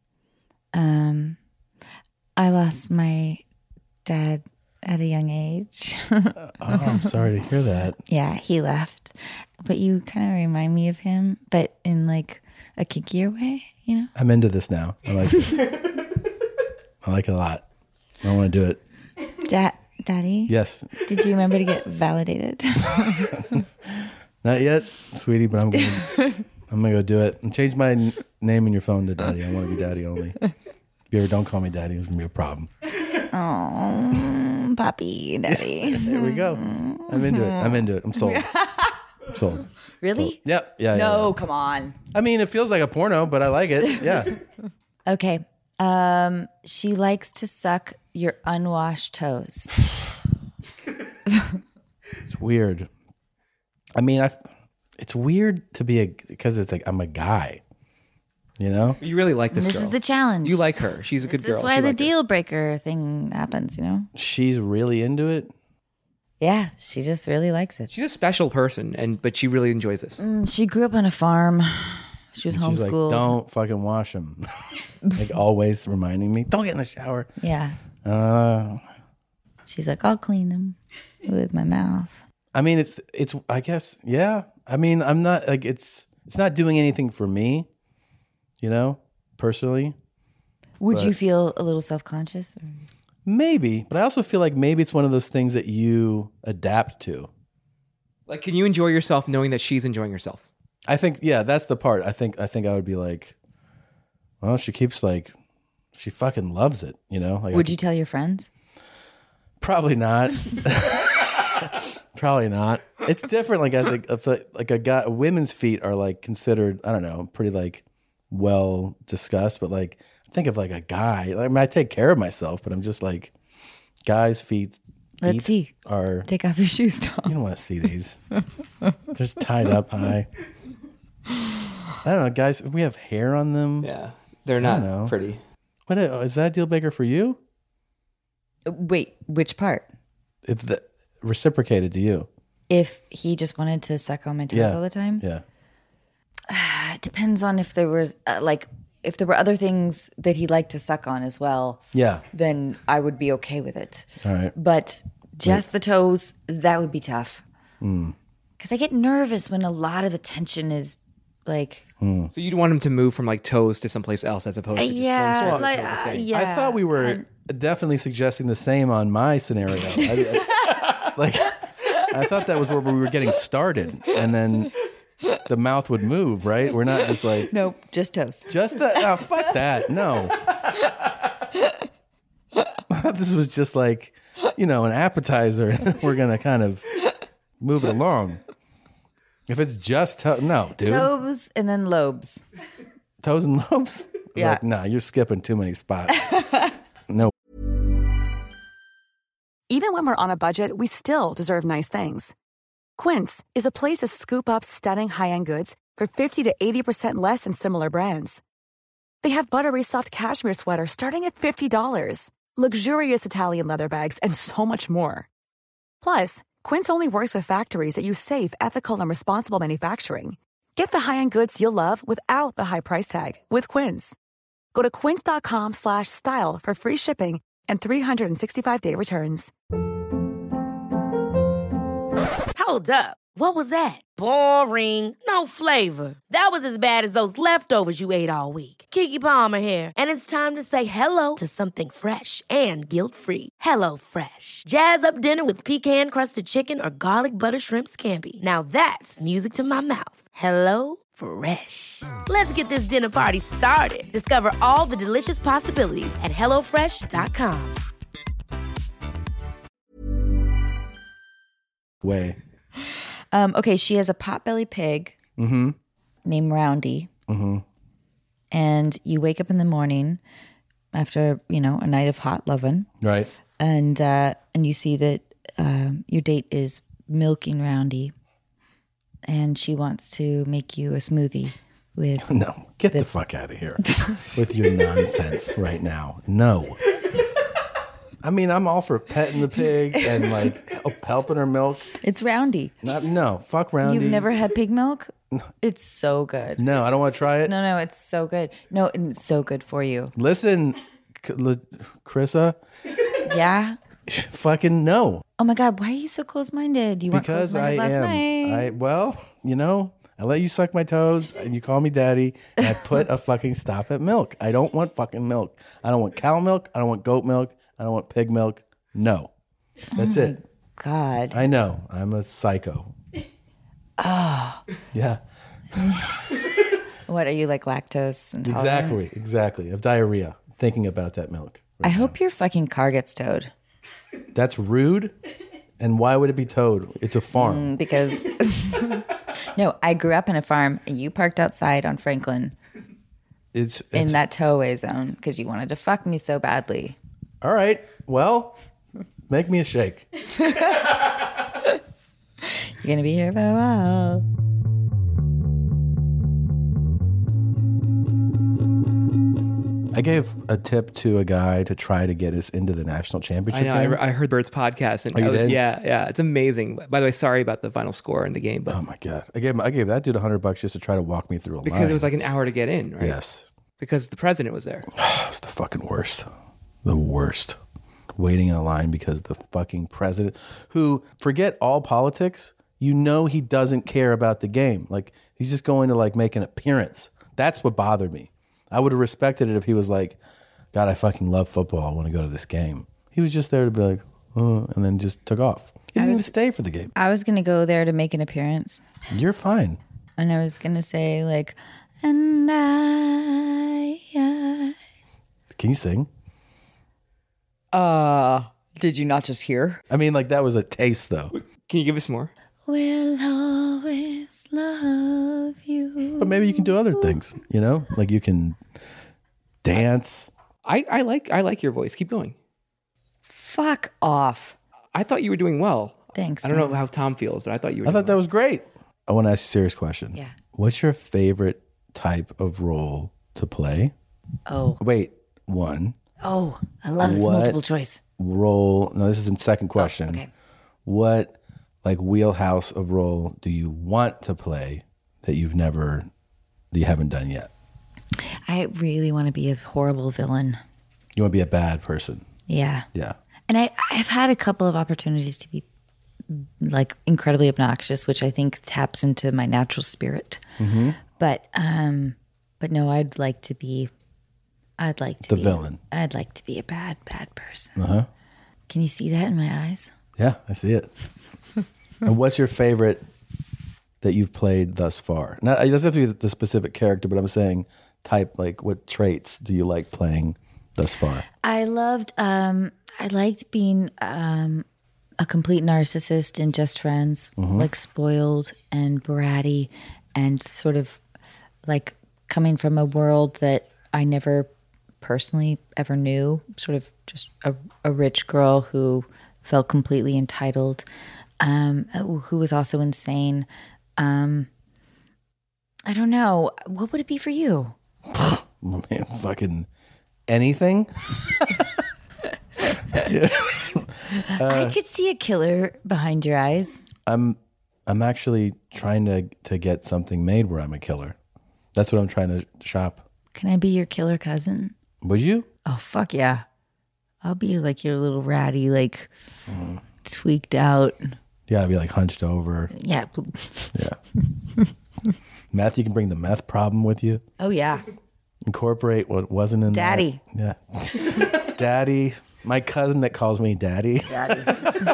I lost my dad at a young age. Oh, I'm sorry to hear that. Yeah, he left. But you kind of remind me of him, but in like a kinkier way, I'm into this now. I like this. I like it a lot. I want to do it. Daddy? Yes. Did you remember to get validated? Not yet, sweetie, but I'm gonna go do it and change my name in your phone to Daddy. I want to be Daddy only. If you ever don't call me Daddy, it's gonna be a problem. Oh, Poppy, Daddy. There we go. I'm into it. I'm sold. I'm sold. Really? Yep. Yeah. No, yeah. come on. I mean, it feels like a porno, but I like it. Yeah. Okay. She likes to suck your unwashed toes. It's weird. I mean, it's weird to be because it's like I'm a guy. You know? You really like this This girl. is the challenge. You like her. She's a good girl. This is why She the liked her. deal breaker thing happens, you know? She's really into it. Yeah, she just really likes it. She's a special person, but she really enjoys this. She grew up on a farm. She was She's like, homeschooled. don't fucking wash them. Like always reminding me, don't get in the shower. Yeah. Uh, She's like, I'll clean them with my mouth. I mean, it's. I guess, yeah. I mean, I'm not like it's not doing anything for me, you know, personally. Would you feel a little self-conscious? Maybe, but I also feel like maybe it's one of those things that you adapt to. Like, can you enjoy yourself knowing that she's enjoying herself? I think, yeah, that's the part. I think I would be like, well, she fucking loves it, you know. Like, Would you tell your friends? Probably not. Probably not. It's different. Like like a guy, women's feet are like considered, I don't know, pretty like well discussed. But like, think of like a guy. I mean, I take care of myself, but I'm just like, guys' feet. Let's see. Are Take off your shoes, Tom. you don't want to see these? They're just tied up high. I don't know, guys. We have hair on them. Yeah, they're know. not pretty. What is that a deal breaker for you? Wait, which part? If the reciprocated to you, If he just wanted to suck on my toes all the time? yeah. It depends on if there was if there were other things that he liked to suck on as well. Yeah. Then I would be okay with it. All right. But just the toes, that would be tough. Because I get nervous when a lot of attention is like, So you'd want him to move from like toes to someplace else as opposed to just yeah, one like, spot of toes. yeah. I thought we were definitely suggesting the same on my scenario. I thought that was where we were getting started, and then the mouth would move. Right? We're not just like Nope, just toes. just that. Oh, fuck that. No. This was just like, you know, an appetizer. We're gonna kind of move it along. If it's just no, dude. Toes and then lobes. Toes and lobes? Yeah. Like, nah, you're skipping too many spots. No. Even when we're on a budget, we still deserve nice things. Quince is a place to scoop up stunning high-end goods for 50 to 80% less than similar brands. They have buttery soft cashmere sweaters starting at $50, luxurious Italian leather bags, and so much more. Plus, Quince only works with factories that use safe, ethical, and responsible manufacturing. Get the high-end goods you'll love without the high price tag with Quince. Go to quince.com/style for free shipping and 365-day returns. Hold up. What was that? Boring. No flavor. That was as bad as those leftovers you ate all week. Keke Palmer here, and it's time to say hello to something fresh and guilt-free. Hello Fresh. Jazz up dinner with pecan-crusted chicken or garlic butter shrimp scampi. Now that's music to my mouth. Hello Fresh. Let's get this dinner party started. Discover all the delicious possibilities at hellofresh.com. Way. Okay, she has a potbelly pig named Roundy. And you wake up in the morning after, you know, a night of hot loving. Right. And you see that your date is milking Roundy. And she wants to make you a smoothie with... No, get the fuck out of here with your nonsense right now. No. I mean, I'm all for petting the pig and like helping her milk. It's Roundy. No, fuck Roundy. You've never had pig milk? It's so good. No, I don't want to try it. No, it's so good. No, it's so good for you. Listen, Krissa, Yeah? fucking no. Oh my God, why are you so close-minded? You weren't Because I close-minded last night. well, you know, I let you suck my toes and you call me daddy and I put a fucking stop at milk. I don't want fucking milk. I don't want cow milk. I don't want goat milk. I don't want pig milk. No. That's it. God. I know. I'm a psycho. Oh. Yeah. What, are you like lactose intolerant? Exactly. I have diarrhea thinking about that milk. I hope your fucking car gets towed. That's rude. And why would it be towed? It's a farm. Because, no, I grew up in a farm and you parked outside on Franklin It's in that towaway zone because you wanted to fuck me so badly. all right. Well, make me a shake. You're going to be here for a while. I gave a tip to a guy to try to get us into the national championship. I know. game. I heard Bert's podcast, and Oh, you did? yeah, it's amazing. By the way, sorry about the final score in the game, but Oh my god! I gave that dude $100 just to try to walk me through a because line. it was like an hour to get in, right? yes, Because the president was there. it's the fucking worst. The worst. Waiting in a line because the fucking president, who forget all politics, you know he doesn't care about the game. Like he's just going to like make an appearance. That's what bothered me. I would have respected it if he was like, God, I fucking love football. I want to go to this game. He was just there to be like, oh, and then just took off. He didn't even stay for the game. I was going to go there to make an appearance. You're fine. And I was going to say like, and I. Can you sing? Did you not just hear? I mean, like that was a taste though. Can you give us more? Will always love you. But maybe you can do other things, you know? Like you can dance. I like your voice. Keep going. Fuck off. I thought you were doing well. Thanks. I don't know how Tom feels, but I thought you were. I thought that was great. I want to ask you a serious question. Yeah. What's your favorite type of role to play? Oh, Wait, one. I love this What? multiple choice. Role. No, this is in second question. Okay. What like wheelhouse of role do you want to play that you haven't done yet? I really want to be a horrible villain. You want to be a bad person. Yeah. Yeah. And I've had a couple of opportunities to be like incredibly obnoxious, which I think taps into my natural spirit. Mm-hmm. But no, I'd like to be The villain. I'd like to be a bad person. Uh-huh. Can you see that in my eyes? Yeah, I see it. And what's your favorite that you've played thus far? Not, it doesn't have to be the specific character, but I'm saying type, like what traits do you like playing thus far? I liked being a complete narcissist in Just Friends, like spoiled and bratty and sort of like coming from a world that I never personally ever knew, sort of just a rich girl who felt completely entitled, who was also insane. I don't know. What would it be for you? Man, fucking anything. I could see a killer behind your eyes. I'm actually trying to get something made where I'm a killer. That's what I'm trying to shop. Can I be your killer cousin? Would you? Oh, fuck yeah. I'll be like your little ratty, like tweaked out. You gotta be like hunched over. Yeah. Yeah. Meth, you can bring the meth problem with you. Oh, yeah. Incorporate what wasn't in Daddy. that. Yeah. Daddy. My cousin that calls me daddy. Daddy.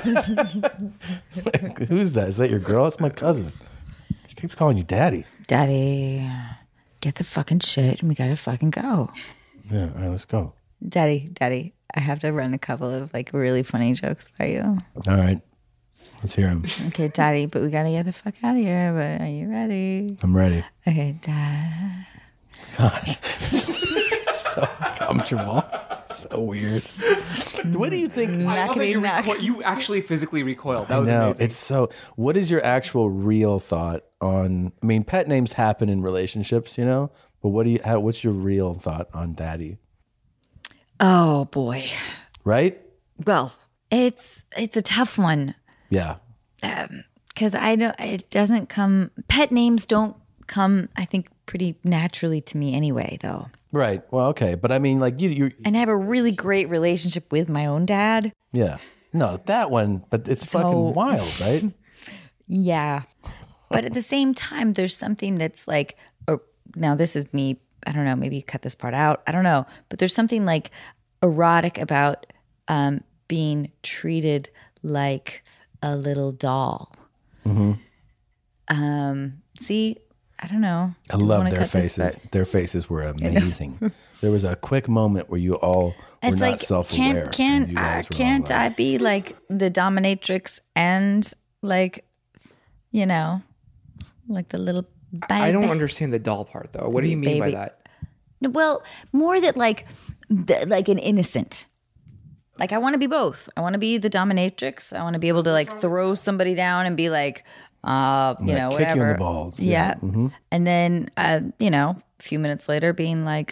Who's that? Is that your girl? It's my cousin. She keeps calling you daddy. Daddy, get the fucking shit and we gotta fucking go. Yeah, all right, let's go. Daddy, I have to run a couple of like really funny jokes by you. All right. Let's hear him. Okay, Daddy, but we gotta get the fuck out of here. But are you ready? I'm ready. Okay, Dad. Gosh, this is so comfortable. So weird. What do you think? I love that you, Knockety-knock. you actually physically recoiled. That I was know amazing. it's so. What is your actual real thought on? I mean, pet names happen in relationships, you know. But what's your real thought on daddy? Oh boy. Right? Well, it's a tough one. Yeah. Because I know it doesn't come. Pet names don't come, I think, pretty naturally to me anyway, though. Right. Well, okay, but I mean, like you. And I have a really great relationship with my own dad. Yeah. No, that one. But it's So- fucking wild, right? Yeah, but at the same time, there's something that's like. Now this is me. I don't know. Maybe you cut this part out. I don't know. But there's something like erotic about being treated like a little doll. See, I don't know. I Do we love wanna their cut this faces. part? Their faces were amazing. There was a quick moment where you all were It's not like self-aware. and you guys were all can't like- I be like the dominatrix and like, you know, like the little baby? I don't understand the doll part though. What do you mean by Baby. that? No, well, more that like an innocent. Like I want to be both. I want to be the dominatrix. I want to be able to like throw somebody down and be like, you know, kick you in whatever. the balls. Yeah. Yeah. And then, you know, a few minutes later being like, oh,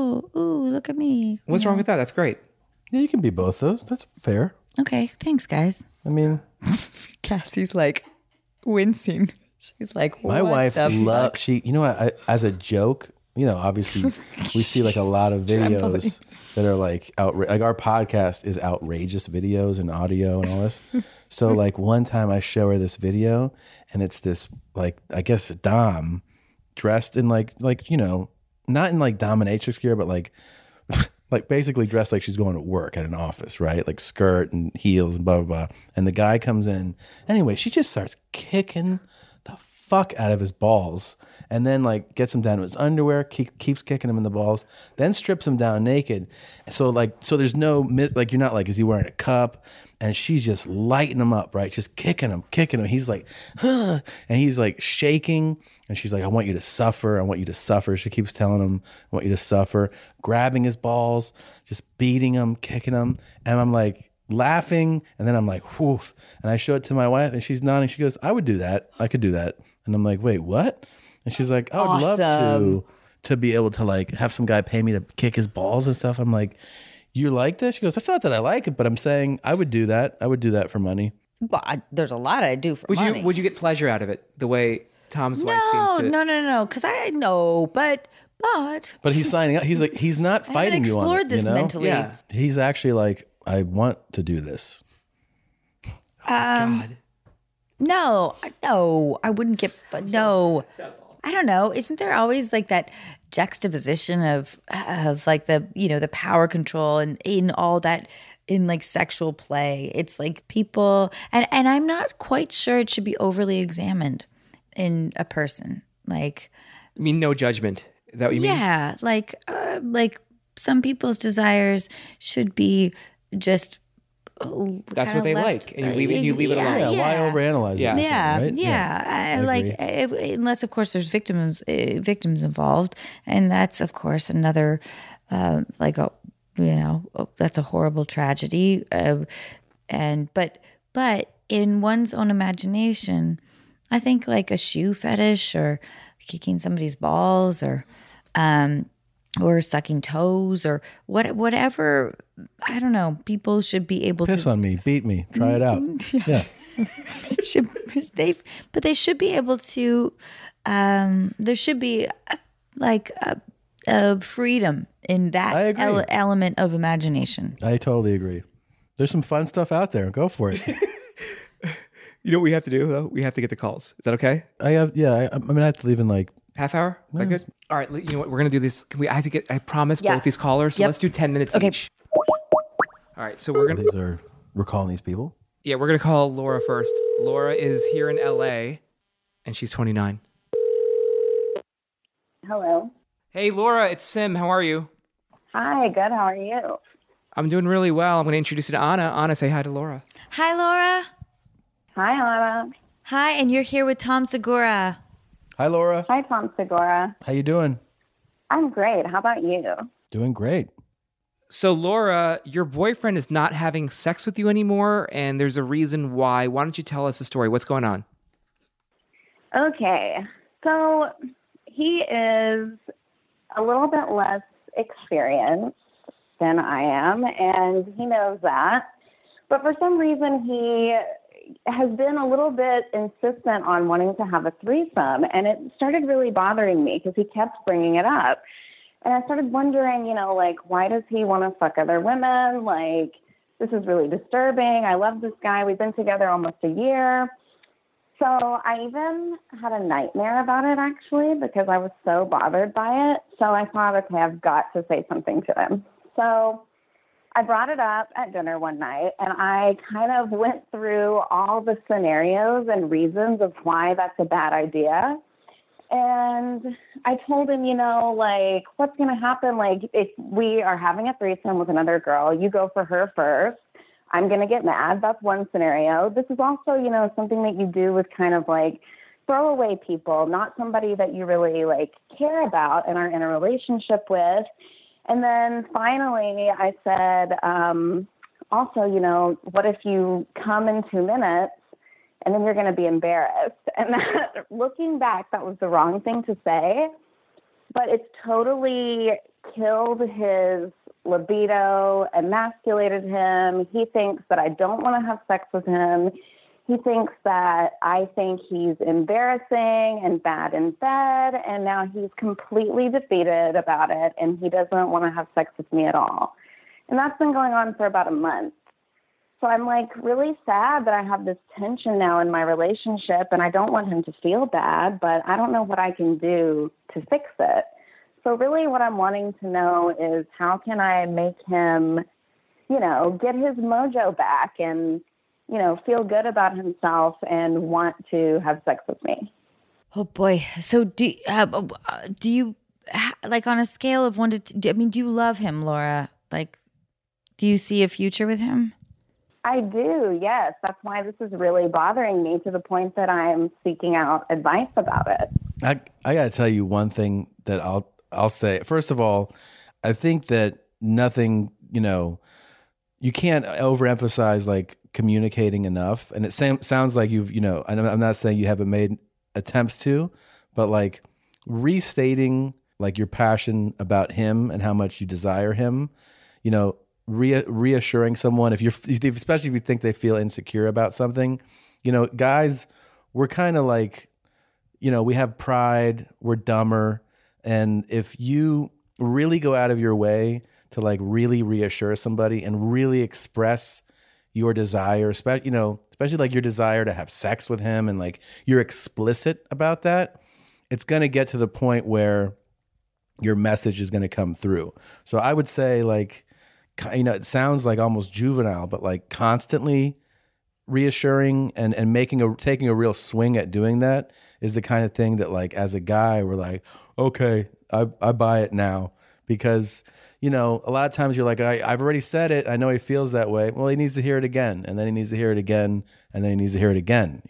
oh, ooh, look at me. What's wrong with that? That's great. Yeah, you can be both those. That's fair. Okay, thanks, guys. I mean, Cassie's like wincing. She's like, my wife loves, as a joke, obviously we see like a lot of videos that are like like our podcast is outrageous videos and audio and all this. So like one time I show her this video and it's this like, I guess Dom dressed in like, not in like dominatrix gear, but like basically dressed like she's going to work at an office, right? Like skirt and heels and blah, blah, blah. And the guy comes in. Anyway, she just starts kicking the fuck out of his balls and then like gets him down to his underwear, keeps kicking him in the balls, then strips him down naked. So there's no, like, you're not like, is he wearing a cup? And she's just lighting him up, right? Just kicking him. He's like, huh. And he's like shaking. And she's like, I want you to suffer. She keeps telling him, I want you to suffer. Grabbing his balls, just beating him, kicking him. And I'm like laughing. And then I'm like, woof. And I show it to my wife and she's nodding. She goes, I would do that. I could do that. And I'm like, wait, what? And she's like, I would love to be able to like have some guy pay me to kick his balls and stuff. I'm like, you like this? She goes, that's not that I like it, but I'm saying I would do that. I would do that for money. Well, there's a lot I do for money. Would you get pleasure out of it the way Tom's wife seems to? No. Because I know, but he's signing up. He's like, he's not fighting you on it. Explored this mentally. Yeah. He's actually like, I want to do this. God. No, I wouldn't get. But no, I don't know. Isn't there always like that juxtaposition of like the the power control and in all that in like sexual play? It's like people and I'm not quite sure it should be overly examined in a person. Like, I mean, no judgment. Is that what you mean? Yeah, like some people's desires should be just. That's what they like, and you leave it alone. Yeah, why overanalyze it? Yeah. Right? Unless of course there's victims involved, and that's of course another that's a horrible tragedy. But in one's own imagination, I think like a shoe fetish or kicking somebody's balls or sucking toes or whatever. I don't know. People should be able to piss on me, beat me, try it out. Yeah. They should be able to. There should be a freedom in that element of imagination. I totally agree. There's some fun stuff out there. Go for it. You know what we have to do though? We have to get the calls. Is that okay? I have to leave in like half hour. Is that good? All right. You know what? We're gonna do this. I have to get. I promise both these callers. So let's do 10 minutes each. All right. So we're calling these people. Yeah, we're gonna call Laura first. Laura is here in LA, and she's 29. Hello. Hey, Laura. It's Sim. How are you? Hi. Good. How are you? I'm doing really well. I'm gonna introduce you to Anna. Anna, say hi to Laura. Hi, Laura. Hi, Anna. Hi, and you're here with Tom Segura. Hi, Laura. Hi, Tom Segura. How you doing? I'm great. How about you? Doing great. So, Laura, your boyfriend is not having sex with you anymore, and there's a reason why. Why don't you tell us the story? What's going on? Okay. So, he is a little bit less experienced than I am, and he knows that. But for some reason, he has been a little bit insistent on wanting to have a threesome, and it started really bothering me because he kept bringing it up. And I started wondering, why does he want to fuck other women? Like, this is really disturbing. I love this guy. We've been together almost a year. So I even had a nightmare about it, actually, because I was so bothered by it. So I thought, okay, I've got to say something to him. So I brought it up at dinner one night, and I kind of went through all the scenarios and reasons of why that's a bad idea. And I told him, what's going to happen? Like, if we are having a threesome with another girl, you go for her first. I'm going to get mad. That's one scenario. This is also, something that you do with kind of like throwaway people, not somebody that you really care about and are in a relationship with. And then finally I said, also, what if you come in 2 minutes and then you're going to be embarrassed? And looking back, that was the wrong thing to say, but it's totally killed his libido, emasculated him. He thinks that I don't want to have sex with him. He thinks that I think he's embarrassing and bad in bed, and now he's completely defeated about it, and he doesn't want to have sex with me at all. And that's been going on for about a month. So I'm like really sad that I have this tension now in my relationship, and I don't want him to feel bad, but I don't know what I can do to fix it. So really what I'm wanting to know is how can I make him, get his mojo back and, feel good about himself and want to have sex with me. Oh boy. So do you like on a scale of 1 to 10, do you love him, Laura? Like, do you see a future with him? I do, yes. That's why this is really bothering me to the point that I'm seeking out advice about it. I got to tell you one thing that I'll say. First of all, I think that nothing, you can't overemphasize like communicating enough. And it sounds like I'm not saying you haven't made attempts to, but like restating like your passion about him and how much you desire him, reassuring someone especially if you think they feel insecure about something, guys, we're kind of like, we have pride, we're dumber. And if you really go out of your way to like really reassure somebody and really express your desire, especially like your desire to have sex with him, and like you're explicit about that, it's going to get to the point where your message is going to come through. So I would say like, it sounds like almost juvenile, but like constantly reassuring and taking a real swing at doing that is the kind of thing that like as a guy we're like, okay, I buy it now, because a lot of times you're like, I've already said it, I know he feels that way. Well, he needs to hear it again, and then he needs to hear it again, and then he needs to hear it again.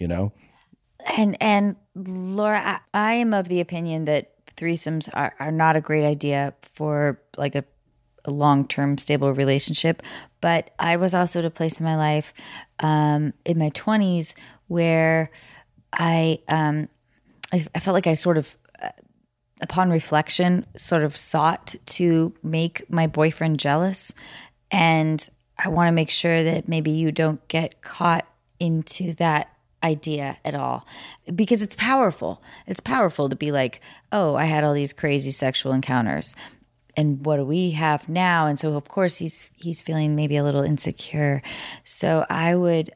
And Laura, I am of the opinion that threesomes are not a great idea for like a long-term stable relationship. But I was also at a place in my life in my 20s where I felt like I sort of, upon reflection, sort of sought to make my boyfriend jealous. And I want to make sure that maybe you don't get caught into that idea at all, because it's powerful. It's powerful to be like, oh, I had all these crazy sexual encounters, and what do we have now? And so of course he's feeling maybe a little insecure. So I would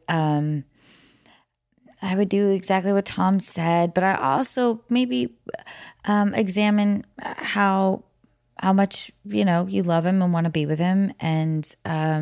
do exactly what Tom said, but I also maybe examine how much you love him and want to be with him, and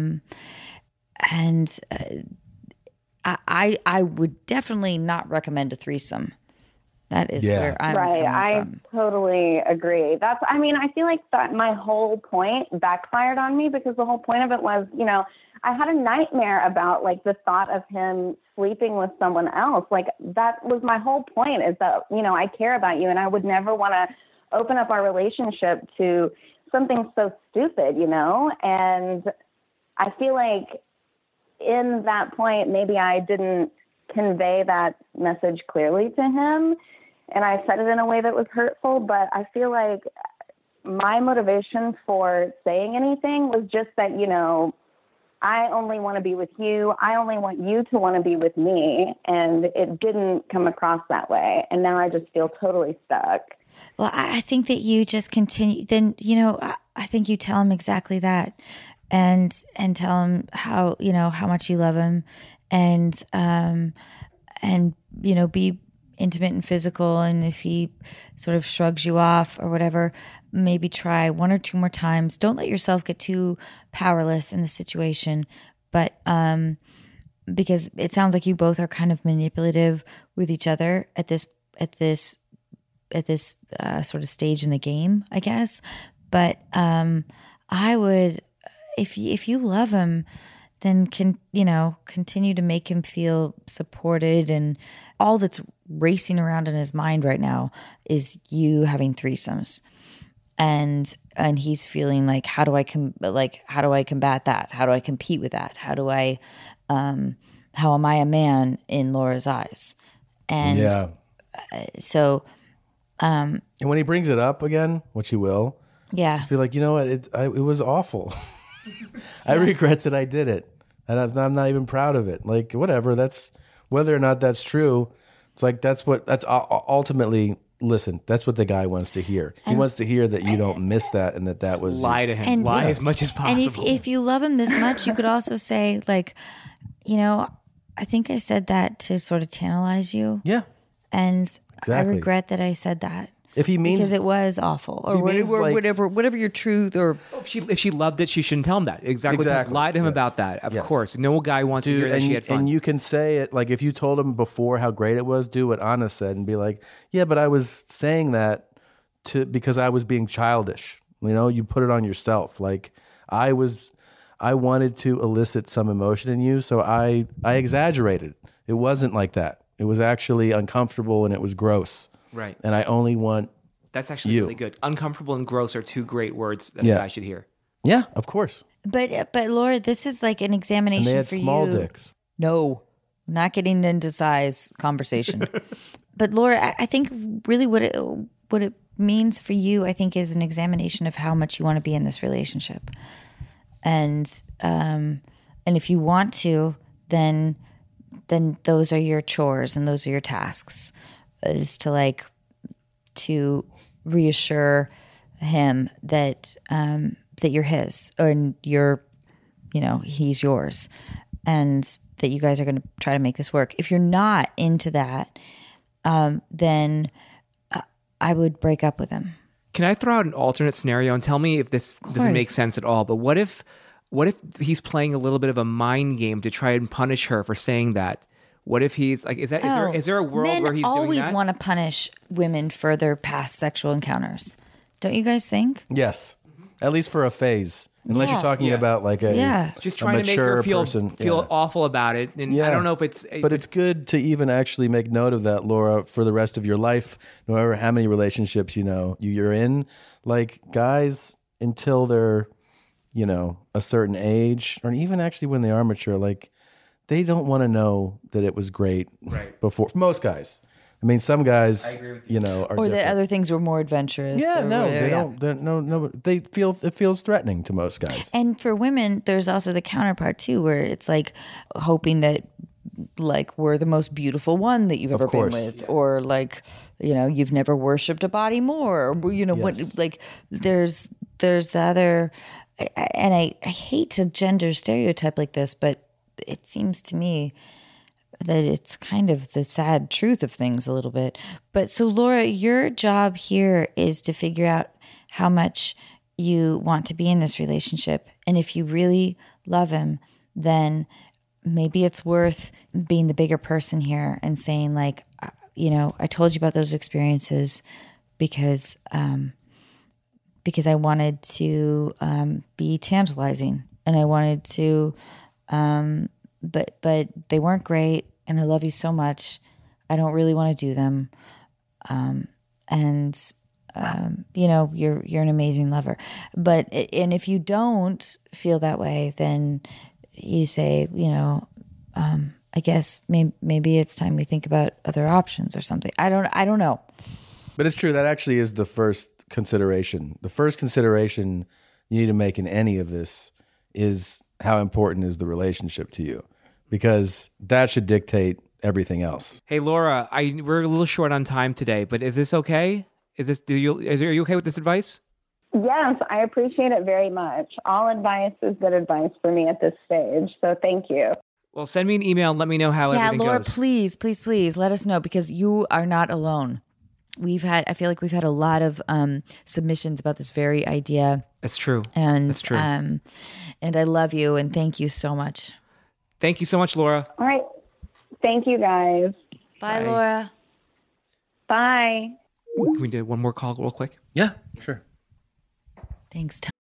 I would definitely not recommend a threesome. That is where I'm coming from. I totally agree. I feel like that my whole point backfired on me, because the whole point of it was, I had a nightmare about like the thought of him sleeping with someone else. Like that was my whole point, is that, I care about you and I would never want to open up our relationship to something so stupid, and I feel like in that point, maybe I didn't convey that message clearly to him, and I said it in a way that was hurtful. But I feel like my motivation for saying anything was just that, I only want to be with you. I only want you to want to be with me. And it didn't come across that way. And now I just feel totally stuck. Well, I think that you just continue. Then, I think you tell him exactly that, and tell him how much you love him, and be intimate and physical. And if he sort of shrugs you off or whatever, maybe try 1 or 2 more times. Don't let yourself get too powerless in the situation. But because it sounds like you both are kind of manipulative with each other at this sort of stage in the game, I guess. But I would, if you love him, then continue to make him feel supported. And all that's racing around in his mind right now is you having threesomes, and he's feeling like, how do I combat that? How do I compete with that? How am I a man in Laura's eyes? And so, and when he brings it up again, which he will, Yeah. Just be like, you know what? It was awful. I regret that I did it. And I'm not even proud of it. Like, whatever. That's whether or not that's true. It's like, that's ultimately, listen, that's what the guy wants to hear. He wants to hear that you don't miss that and that was. Lie to him. Lie as much as possible. And if you love him this much, you could also say, like, you know, I think I said that to sort of tantalize you. Yeah. And Exactly. I regret that I said that. If he means, because it was awful, or means, like, whatever your truth, or if she loved it, she shouldn't tell him that. Exactly. Lie to him about that. Of course, no guy wants to hear that she had fun. And you can say it, like, if you told him before how great it was, do what Anna said and be like, yeah, but I was saying that because I was being childish. You know, you put it on yourself. Like, I wanted to elicit some emotion in you, so I exaggerated. It wasn't like that. It was actually uncomfortable and it was gross. Right. And I only want That's actually you. really good. Uncomfortable and gross are two great words that a guy should hear. Yeah, of course. but Laura, this is like an examination And they had for small you. dicks. No, not getting into size conversation. But Laura, I think really what it means for you, I think, is an examination of how much you want to be in this relationship, and if you want to, then those are your chores and those are your tasks, is to reassure him that you're his, and he's yours, and that you guys are going to try to make this work. If you're not into that, then I would break up with him. Can I throw out an alternate scenario and tell me if this doesn't make sense at all? But what if he's playing a little bit of a mind game to try and punish her for saying that? What if he's like, is there a world where he's doing that? Men always want to punish women for their past sexual encounters. Don't you guys think? Yes. At least for a phase. Unless you're talking about like just trying to make her feel awful about it. And I don't know if it's... But it's good to even actually make note of that, Laura, for the rest of your life, no matter how many relationships you're in. Like, guys, until they're, a certain age, or even actually when they are mature, like, they don't want to know that it was great before. Most guys. I mean, some guys, are or different. that other things were more adventurous. Yeah, no, they don't. It feels threatening to most guys. And for women, there's also the counterpart too, where it's like hoping that, like, we're the most beautiful one that you've ever been with, or like, you've never worshipped a body more, or, what, like, there's the other, and I hate to gender stereotype like this, but it seems to me that it's kind of the sad truth of things a little bit. But so, Laura, your job here is to figure out how much you want to be in this relationship. And if you really love him, then maybe it's worth being the bigger person here and saying, like, I told you about those experiences because I wanted to be tantalizing, and I wanted to, but they weren't great. And I love you so much. I don't really want to do them. You're an amazing lover. And if you don't feel that way, then you say, I guess maybe it's time we think about other options or something. I don't know. But it's true. That actually is the first consideration. The first consideration you need to make in any of this is how important is the relationship to you, because that should dictate everything else. Hey, Laura, we're a little short on time today, but is this okay? Are you okay with this advice? Yes, I appreciate it very much. All advice is good advice for me at this stage. So thank you. Well, send me an email and let me know how everything Laura, goes. please let us know, because you are not alone. I feel like we've had a lot of submissions about this very idea. That's true. And that's true. And I love you, and thank you so much. Thank you so much, Laura. All right. Thank you, guys. Bye. Laura. Bye. Can we do one more call real quick? Yeah, sure. Thanks, Tom.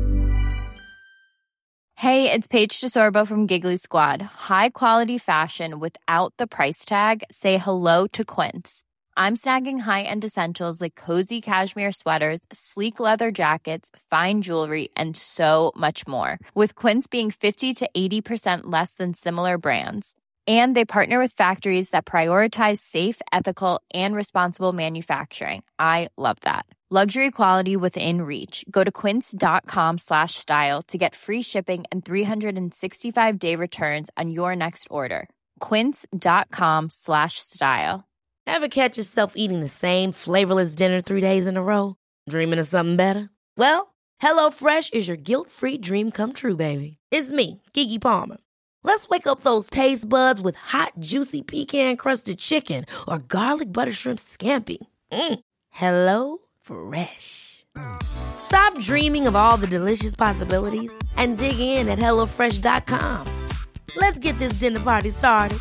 Hey, it's Paige DeSorbo from Giggly Squad. High quality fashion without the price tag. Say hello to Quince. I'm snagging high-end essentials like cozy cashmere sweaters, sleek leather jackets, fine jewelry, and so much more. With Quince being 50 to 80% less than similar brands. And they partner with factories that prioritize safe, ethical, and responsible manufacturing. I love that. Luxury quality within reach. Go to quince.com/style to get free shipping and 365-day returns on your next order. Quince.com/style. Ever catch yourself eating the same flavorless dinner 3 days in a row? Dreaming of something better? Well, HelloFresh is your guilt-free dream come true, baby. It's me, Keke Palmer. Let's wake up those taste buds with hot, juicy pecan-crusted chicken or garlic butter shrimp scampi. Hello Fresh. Stop dreaming of all the delicious possibilities and dig in at HelloFresh.com. Let's get this dinner party started.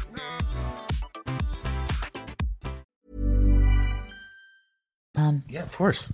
Yeah, of course.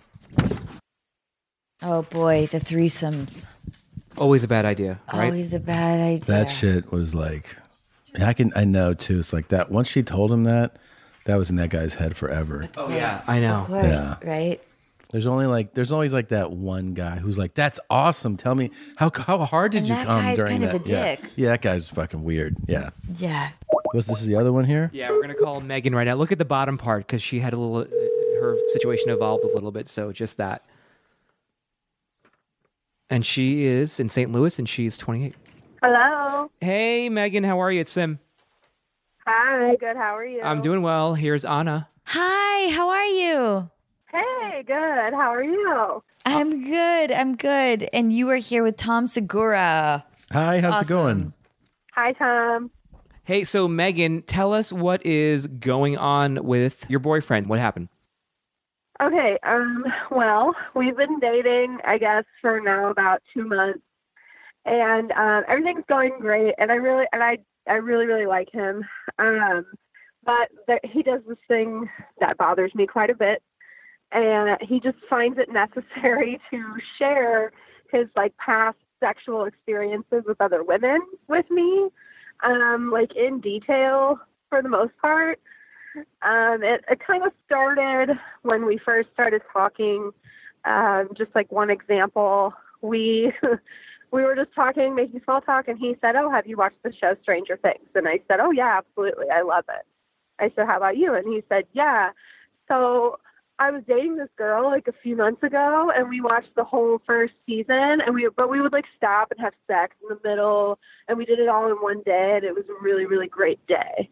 Oh boy, the threesomes. Always a bad idea, right? Always a bad idea. That shit was like, and I know too. It's like that. Once she told him that was in that guy's head forever. Oh yeah, I know. Of course, Yeah. right? There's always like that one guy who's like, "That's awesome. Tell me how hard did And you that come guy's during kind of that?" a Yeah, dick. yeah, that guy's fucking weird. Yeah. Yeah. This is the other one here. Yeah, we're gonna call Megan right now. Look at the bottom part because she had a little. Her situation evolved a little bit, so just that. And she is in St. Louis, and she's 28. Hello. Hey, Megan, how are you? It's Sim. Hi. Good. How are you? I'm doing well. Here's Anna. Hi, how are you? Hey. Good. How are you? I'm good. I'm good. And you are here with Tom Segura. Hi, how's Awesome. it going? Hi, Tom. Hey, so Megan, tell us what is going on with your boyfriend. What happened? Okay. Well, we've been dating, I guess, for now about 2 months, and everything's going great. And I really like him. But he does this thing that bothers me quite a bit, and he just finds it necessary to share his like past sexual experiences with other women with me, like in detail for the most part. It kind of started when we first started talking. Just like one example, we were just talking, making small talk, and he said, "Oh, have you watched the show Stranger Things?" And I said, "Oh yeah, absolutely, I love it." I said, "How about you?" And he said, "Yeah." So I was dating this girl like a few months ago, and we watched the whole first season, and we would like stop and have sex in the middle, and we did it all in one day, and it was a really, really great day.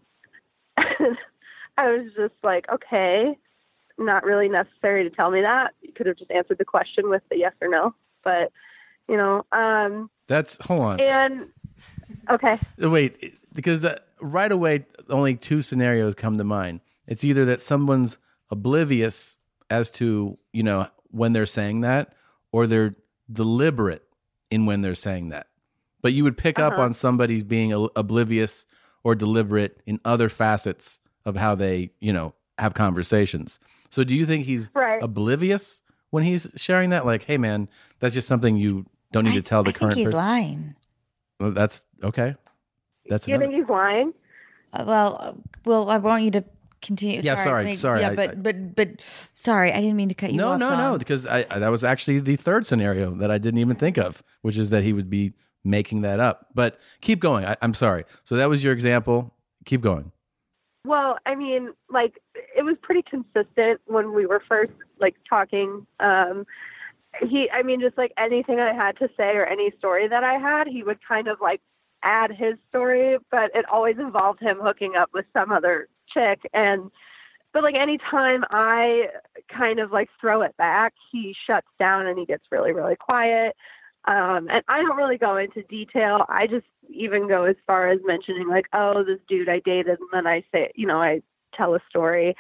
I was just like, okay, not really necessary to tell me that. You could have just answered the question with the yes or no, but you know, Hold on. and okay. Wait, because right away, only two scenarios come to mind. It's either that someone's oblivious as to, when they're saying that, or they're deliberate in when they're saying that. But you would pick up on somebody being oblivious or deliberate in other facets of how they, have conversations. So do you think he's oblivious when he's sharing that? Like, hey, man, that's just something you don't need to tell the current I think he's person? lying. Well, that's okay. That's You think he's lying? Well, I want you to continue. Yeah, sorry. Yeah, but sorry, I didn't mean to cut you off. No, because that was actually the third scenario that I didn't even think of, which is that he would be making that up. But keep going. I'm sorry. So that was your example. Keep going. Well, I mean, like, it was pretty consistent when we were first, like, talking. Just, like, anything I had to say or any story that I had, he would kind of, like, add his story, but it always involved him hooking up with some other chick. But, like, anytime I kind of, like, throw it back, he shuts down and he gets really, really quiet. And I don't really go into detail. I just even go as far as mentioning like, oh, this dude I dated. And then I say, I tell a story.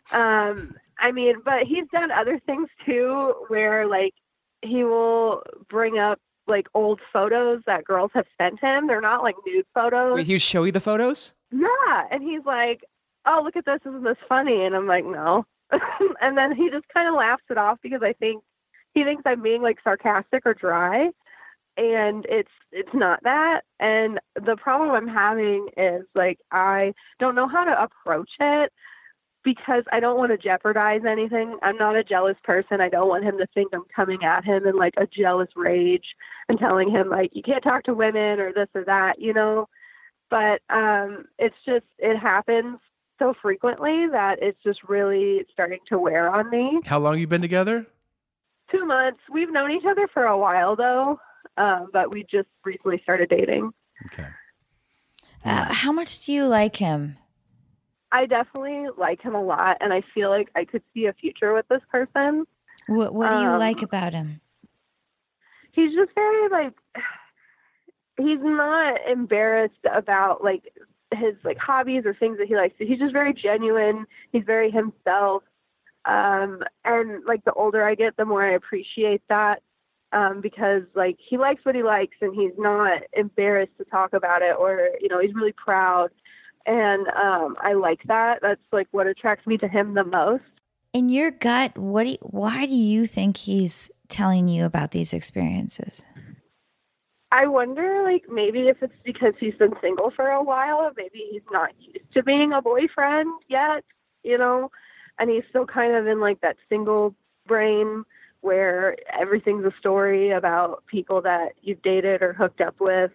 But he's done other things too, where like he will bring up like old photos that girls have sent him. They're not like nude photos. Wait, he'll show you the photos? Yeah. And he's like, oh, look at this. Isn't this funny? And I'm like, no. And then he just kind of laughs it off because he thinks I'm being like sarcastic or dry, and it's not that. And the problem I'm having is like I don't know how to approach it because I don't want to jeopardize anything. I'm not a jealous person. I don't want him to think I'm coming at him in like a jealous rage and telling him like you can't talk to women or this or that, But it happens so frequently that it's just really starting to wear on me. How long you been together? 2 months. We've known each other for a while, though, but we just recently started dating. Okay. How much do you like him? I definitely like him a lot, and I feel like I could see a future with this person. What do you like about him? He's just very, like, he's not embarrassed about, like, his, like, hobbies or things that he likes. He's just very genuine. He's very himself. And, like, the older I get, the more I appreciate that. Because, like, he likes what he likes, and he's not embarrassed to talk about it, or, you know, he's really proud. And I like that. That's, like, what attracts me to him the most. In your gut, why do you think he's telling you about these experiences? I wonder, like, maybe if it's because he's been single for a while, maybe he's not used to being a boyfriend yet, you know, and he's still kind of in, like, that single brain where everything's a story about people that you've dated or hooked up with.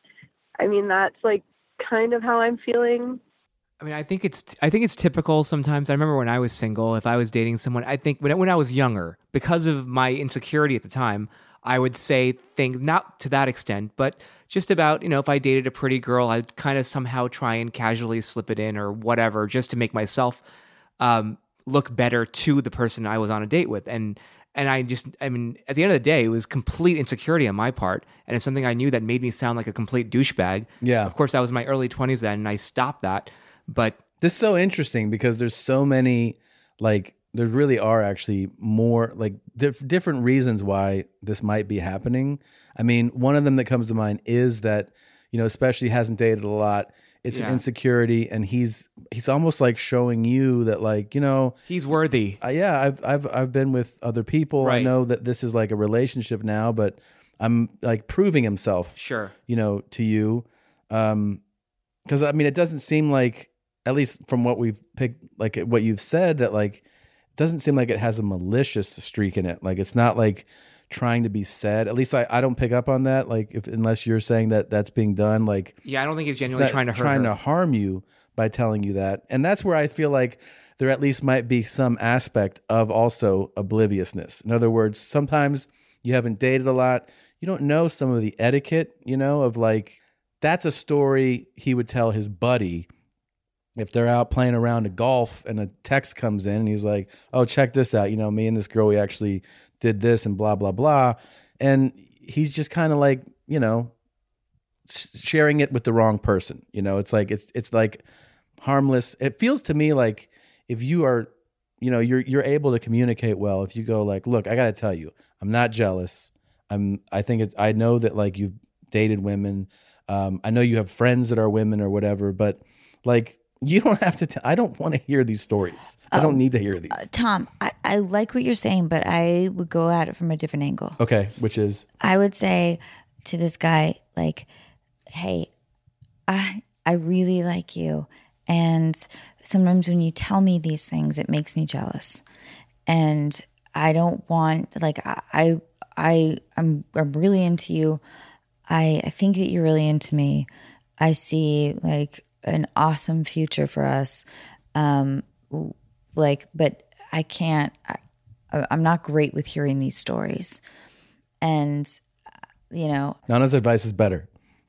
I mean, that's, like, kind of how I'm feeling. I mean, I think it's typical sometimes. I remember when I was single, if I was dating someone, I think when I was younger, because of my insecurity at the time, I would say things, not to that extent, but just about, you know, if I dated a pretty girl, I'd kind of somehow try and casually slip it in or whatever, just to make myself look better to the person I was on a date with. And I mean, at the end of the day, it was complete insecurity on my part. And it's something I knew that made me sound like a complete douchebag. Yeah. Of course, that was my early 20s then, and I stopped that. But this is so interesting because there's so many, like, there really are actually more, like, different reasons why this might be happening. I mean, one of them that comes to mind is that, you know, especially hasn't dated a lot. It's an insecurity, and he's almost like showing you that, like, you know, he's worthy. I've been with other people. Right. I know that this is like a relationship now, but I'm like proving himself. Sure. You know, to you, because I mean, it doesn't seem like, at least from what we've picked, like what you've said, that like it doesn't seem like it has a malicious streak in it. Like it's not like trying to be said. At least I don't pick up on that. Like unless you're saying that that's being done. Like I don't think he's genuinely trying to hurt her. To harm you by telling you that. And that's where I feel like there at least might be some aspect of also obliviousness. In other words, sometimes you haven't dated a lot. You don't know some of the etiquette, you know, of like, that's a story he would tell his buddy if they're out playing around a golf and a text comes in and he's like, oh, check this out. You know, me and this girl, we actually did this and blah, blah, blah. And he's just kind of like, you know, sharing it with the wrong person. You know, it's like, it's like harmless. It feels to me like if you are, you know, you're able to communicate well. If you go like, look, I got to tell you, I'm not jealous. I know that like you've dated women. I know you have friends that are women or whatever, but like, you don't have to. I don't want to hear these stories. I don't need to hear these. Tom, I like what you're saying, but I would go at it from a different angle. Okay, which is? I would say to this guy, like, hey, I really like you. And sometimes when you tell me these things, it makes me jealous. And I don't want, like, I'm really into you. I think that you're really into me. I see, like, an awesome future for us. Like, but I can't, I'm not great with hearing these stories. And, you know. Nana's advice is better.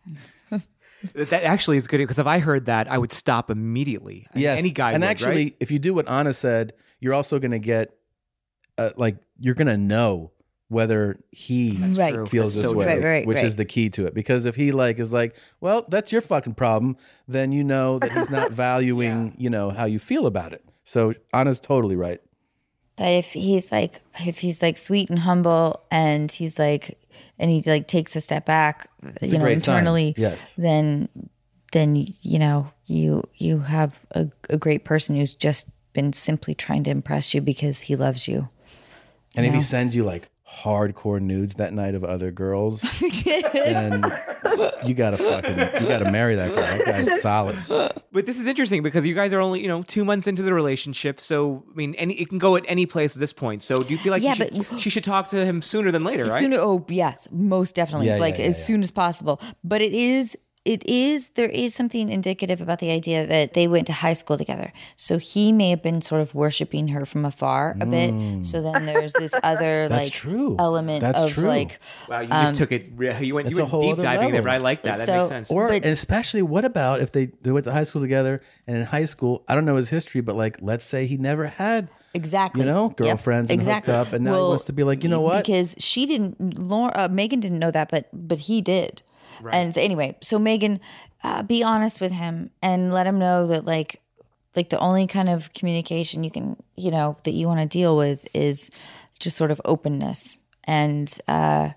That actually is good, because if I heard that, I would stop immediately. Yes. Any guy and would, actually, right? if you do what Anna said, you're also going to get, like, you're going to know whether he feels this way, which is the key to it. Because if he like is like, well, that's your fucking problem, then you know that he's not valuing, you know, how you feel about it. So Anna's totally right. But if he's like sweet and humble, and he takes a step back, It's you know, internally, yes, then you know you have a great person who's just been simply trying to impress you because he loves you. And if he sends you like hardcore nudes that night of other girls, then you gotta marry that guy. That guy's solid. But this is interesting because you guys are only, 2 months into the relationship. So, I mean, it can go at any place at this point. So do you feel like she should talk to him sooner than later, right? Sooner, oh, yes, most definitely. As soon as possible. But it is there is something indicative about the idea that they went to high school together. So he may have been sort of worshiping her from afar a bit. So then there's this other element of like, wow, you just took it. You went deep diving there, but I like that. That makes sense. And especially, what about if they went to high school together, and in high school, I don't know his history, but like, let's say he never had girlfriends and hooked up, and now he wants to be like, you know what? Because she didn't, Megan didn't know that, but he did. Right. And so anyway, so Megan, be honest with him and let him know that like the only kind of communication you can, that you want to deal with is just sort of openness. And I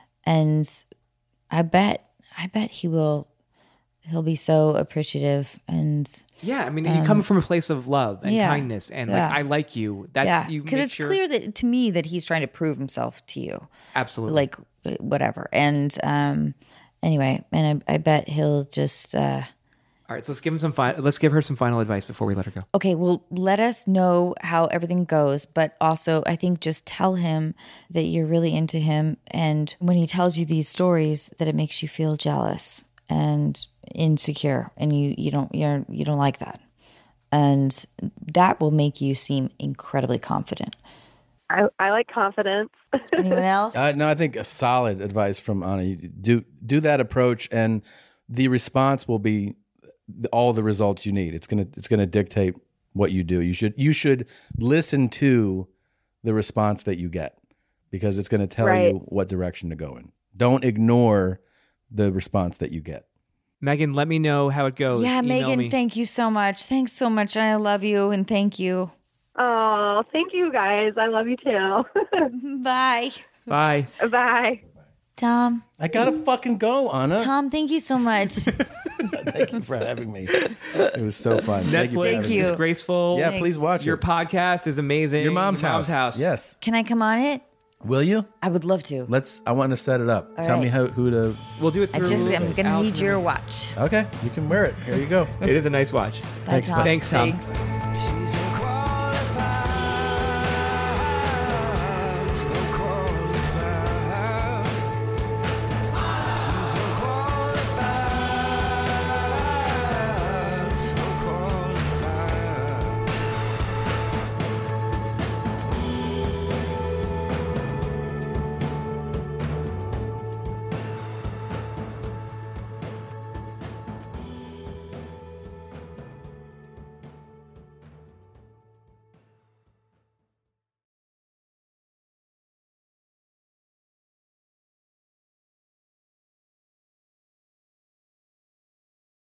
bet he'll be so appreciative. And yeah, I mean, you come from a place of love and kindness and like, I like you. That's you. Because it's clear that to me that he's trying to prove himself to you. Absolutely. Like whatever. And, anyway, and I bet he'll just. All right, so let's give him let's give her some final advice before we let her go. Okay, well, let us know how everything goes, but also I think just tell him that you're really into him, and when he tells you these stories, that it makes you feel jealous and insecure, and you don't like that, and that will make you seem incredibly confident. I like confidence. Anyone else? No, I think a solid advice from Anna. You do that approach, and the response will be all the results you need. It's gonna dictate what you do. You should listen to the response that you get, because it's gonna tell you what direction to go in. Don't ignore the response that you get. Megan, let me know how it goes. Yeah, Email Megan, me. thank you so much. Thanks so much, and I love you, and thank you. Oh, thank you guys. I love you too. Bye. Bye. Bye. Tom. I gotta fucking go, Anna. Tom, thank you so much. Thank you for having me. It was so fun. Netflix is graceful. Yeah, please watch Your podcast is amazing. Your mom's house. Yes. Can I come on it? Will you? I would love to. I want to set it up. All Tell right. me who to. We'll do it through. I'm going to need your watch. Okay, you can wear it. Here you go. It is a nice watch. Bye, Tom. Thanks, Tom. Thanks.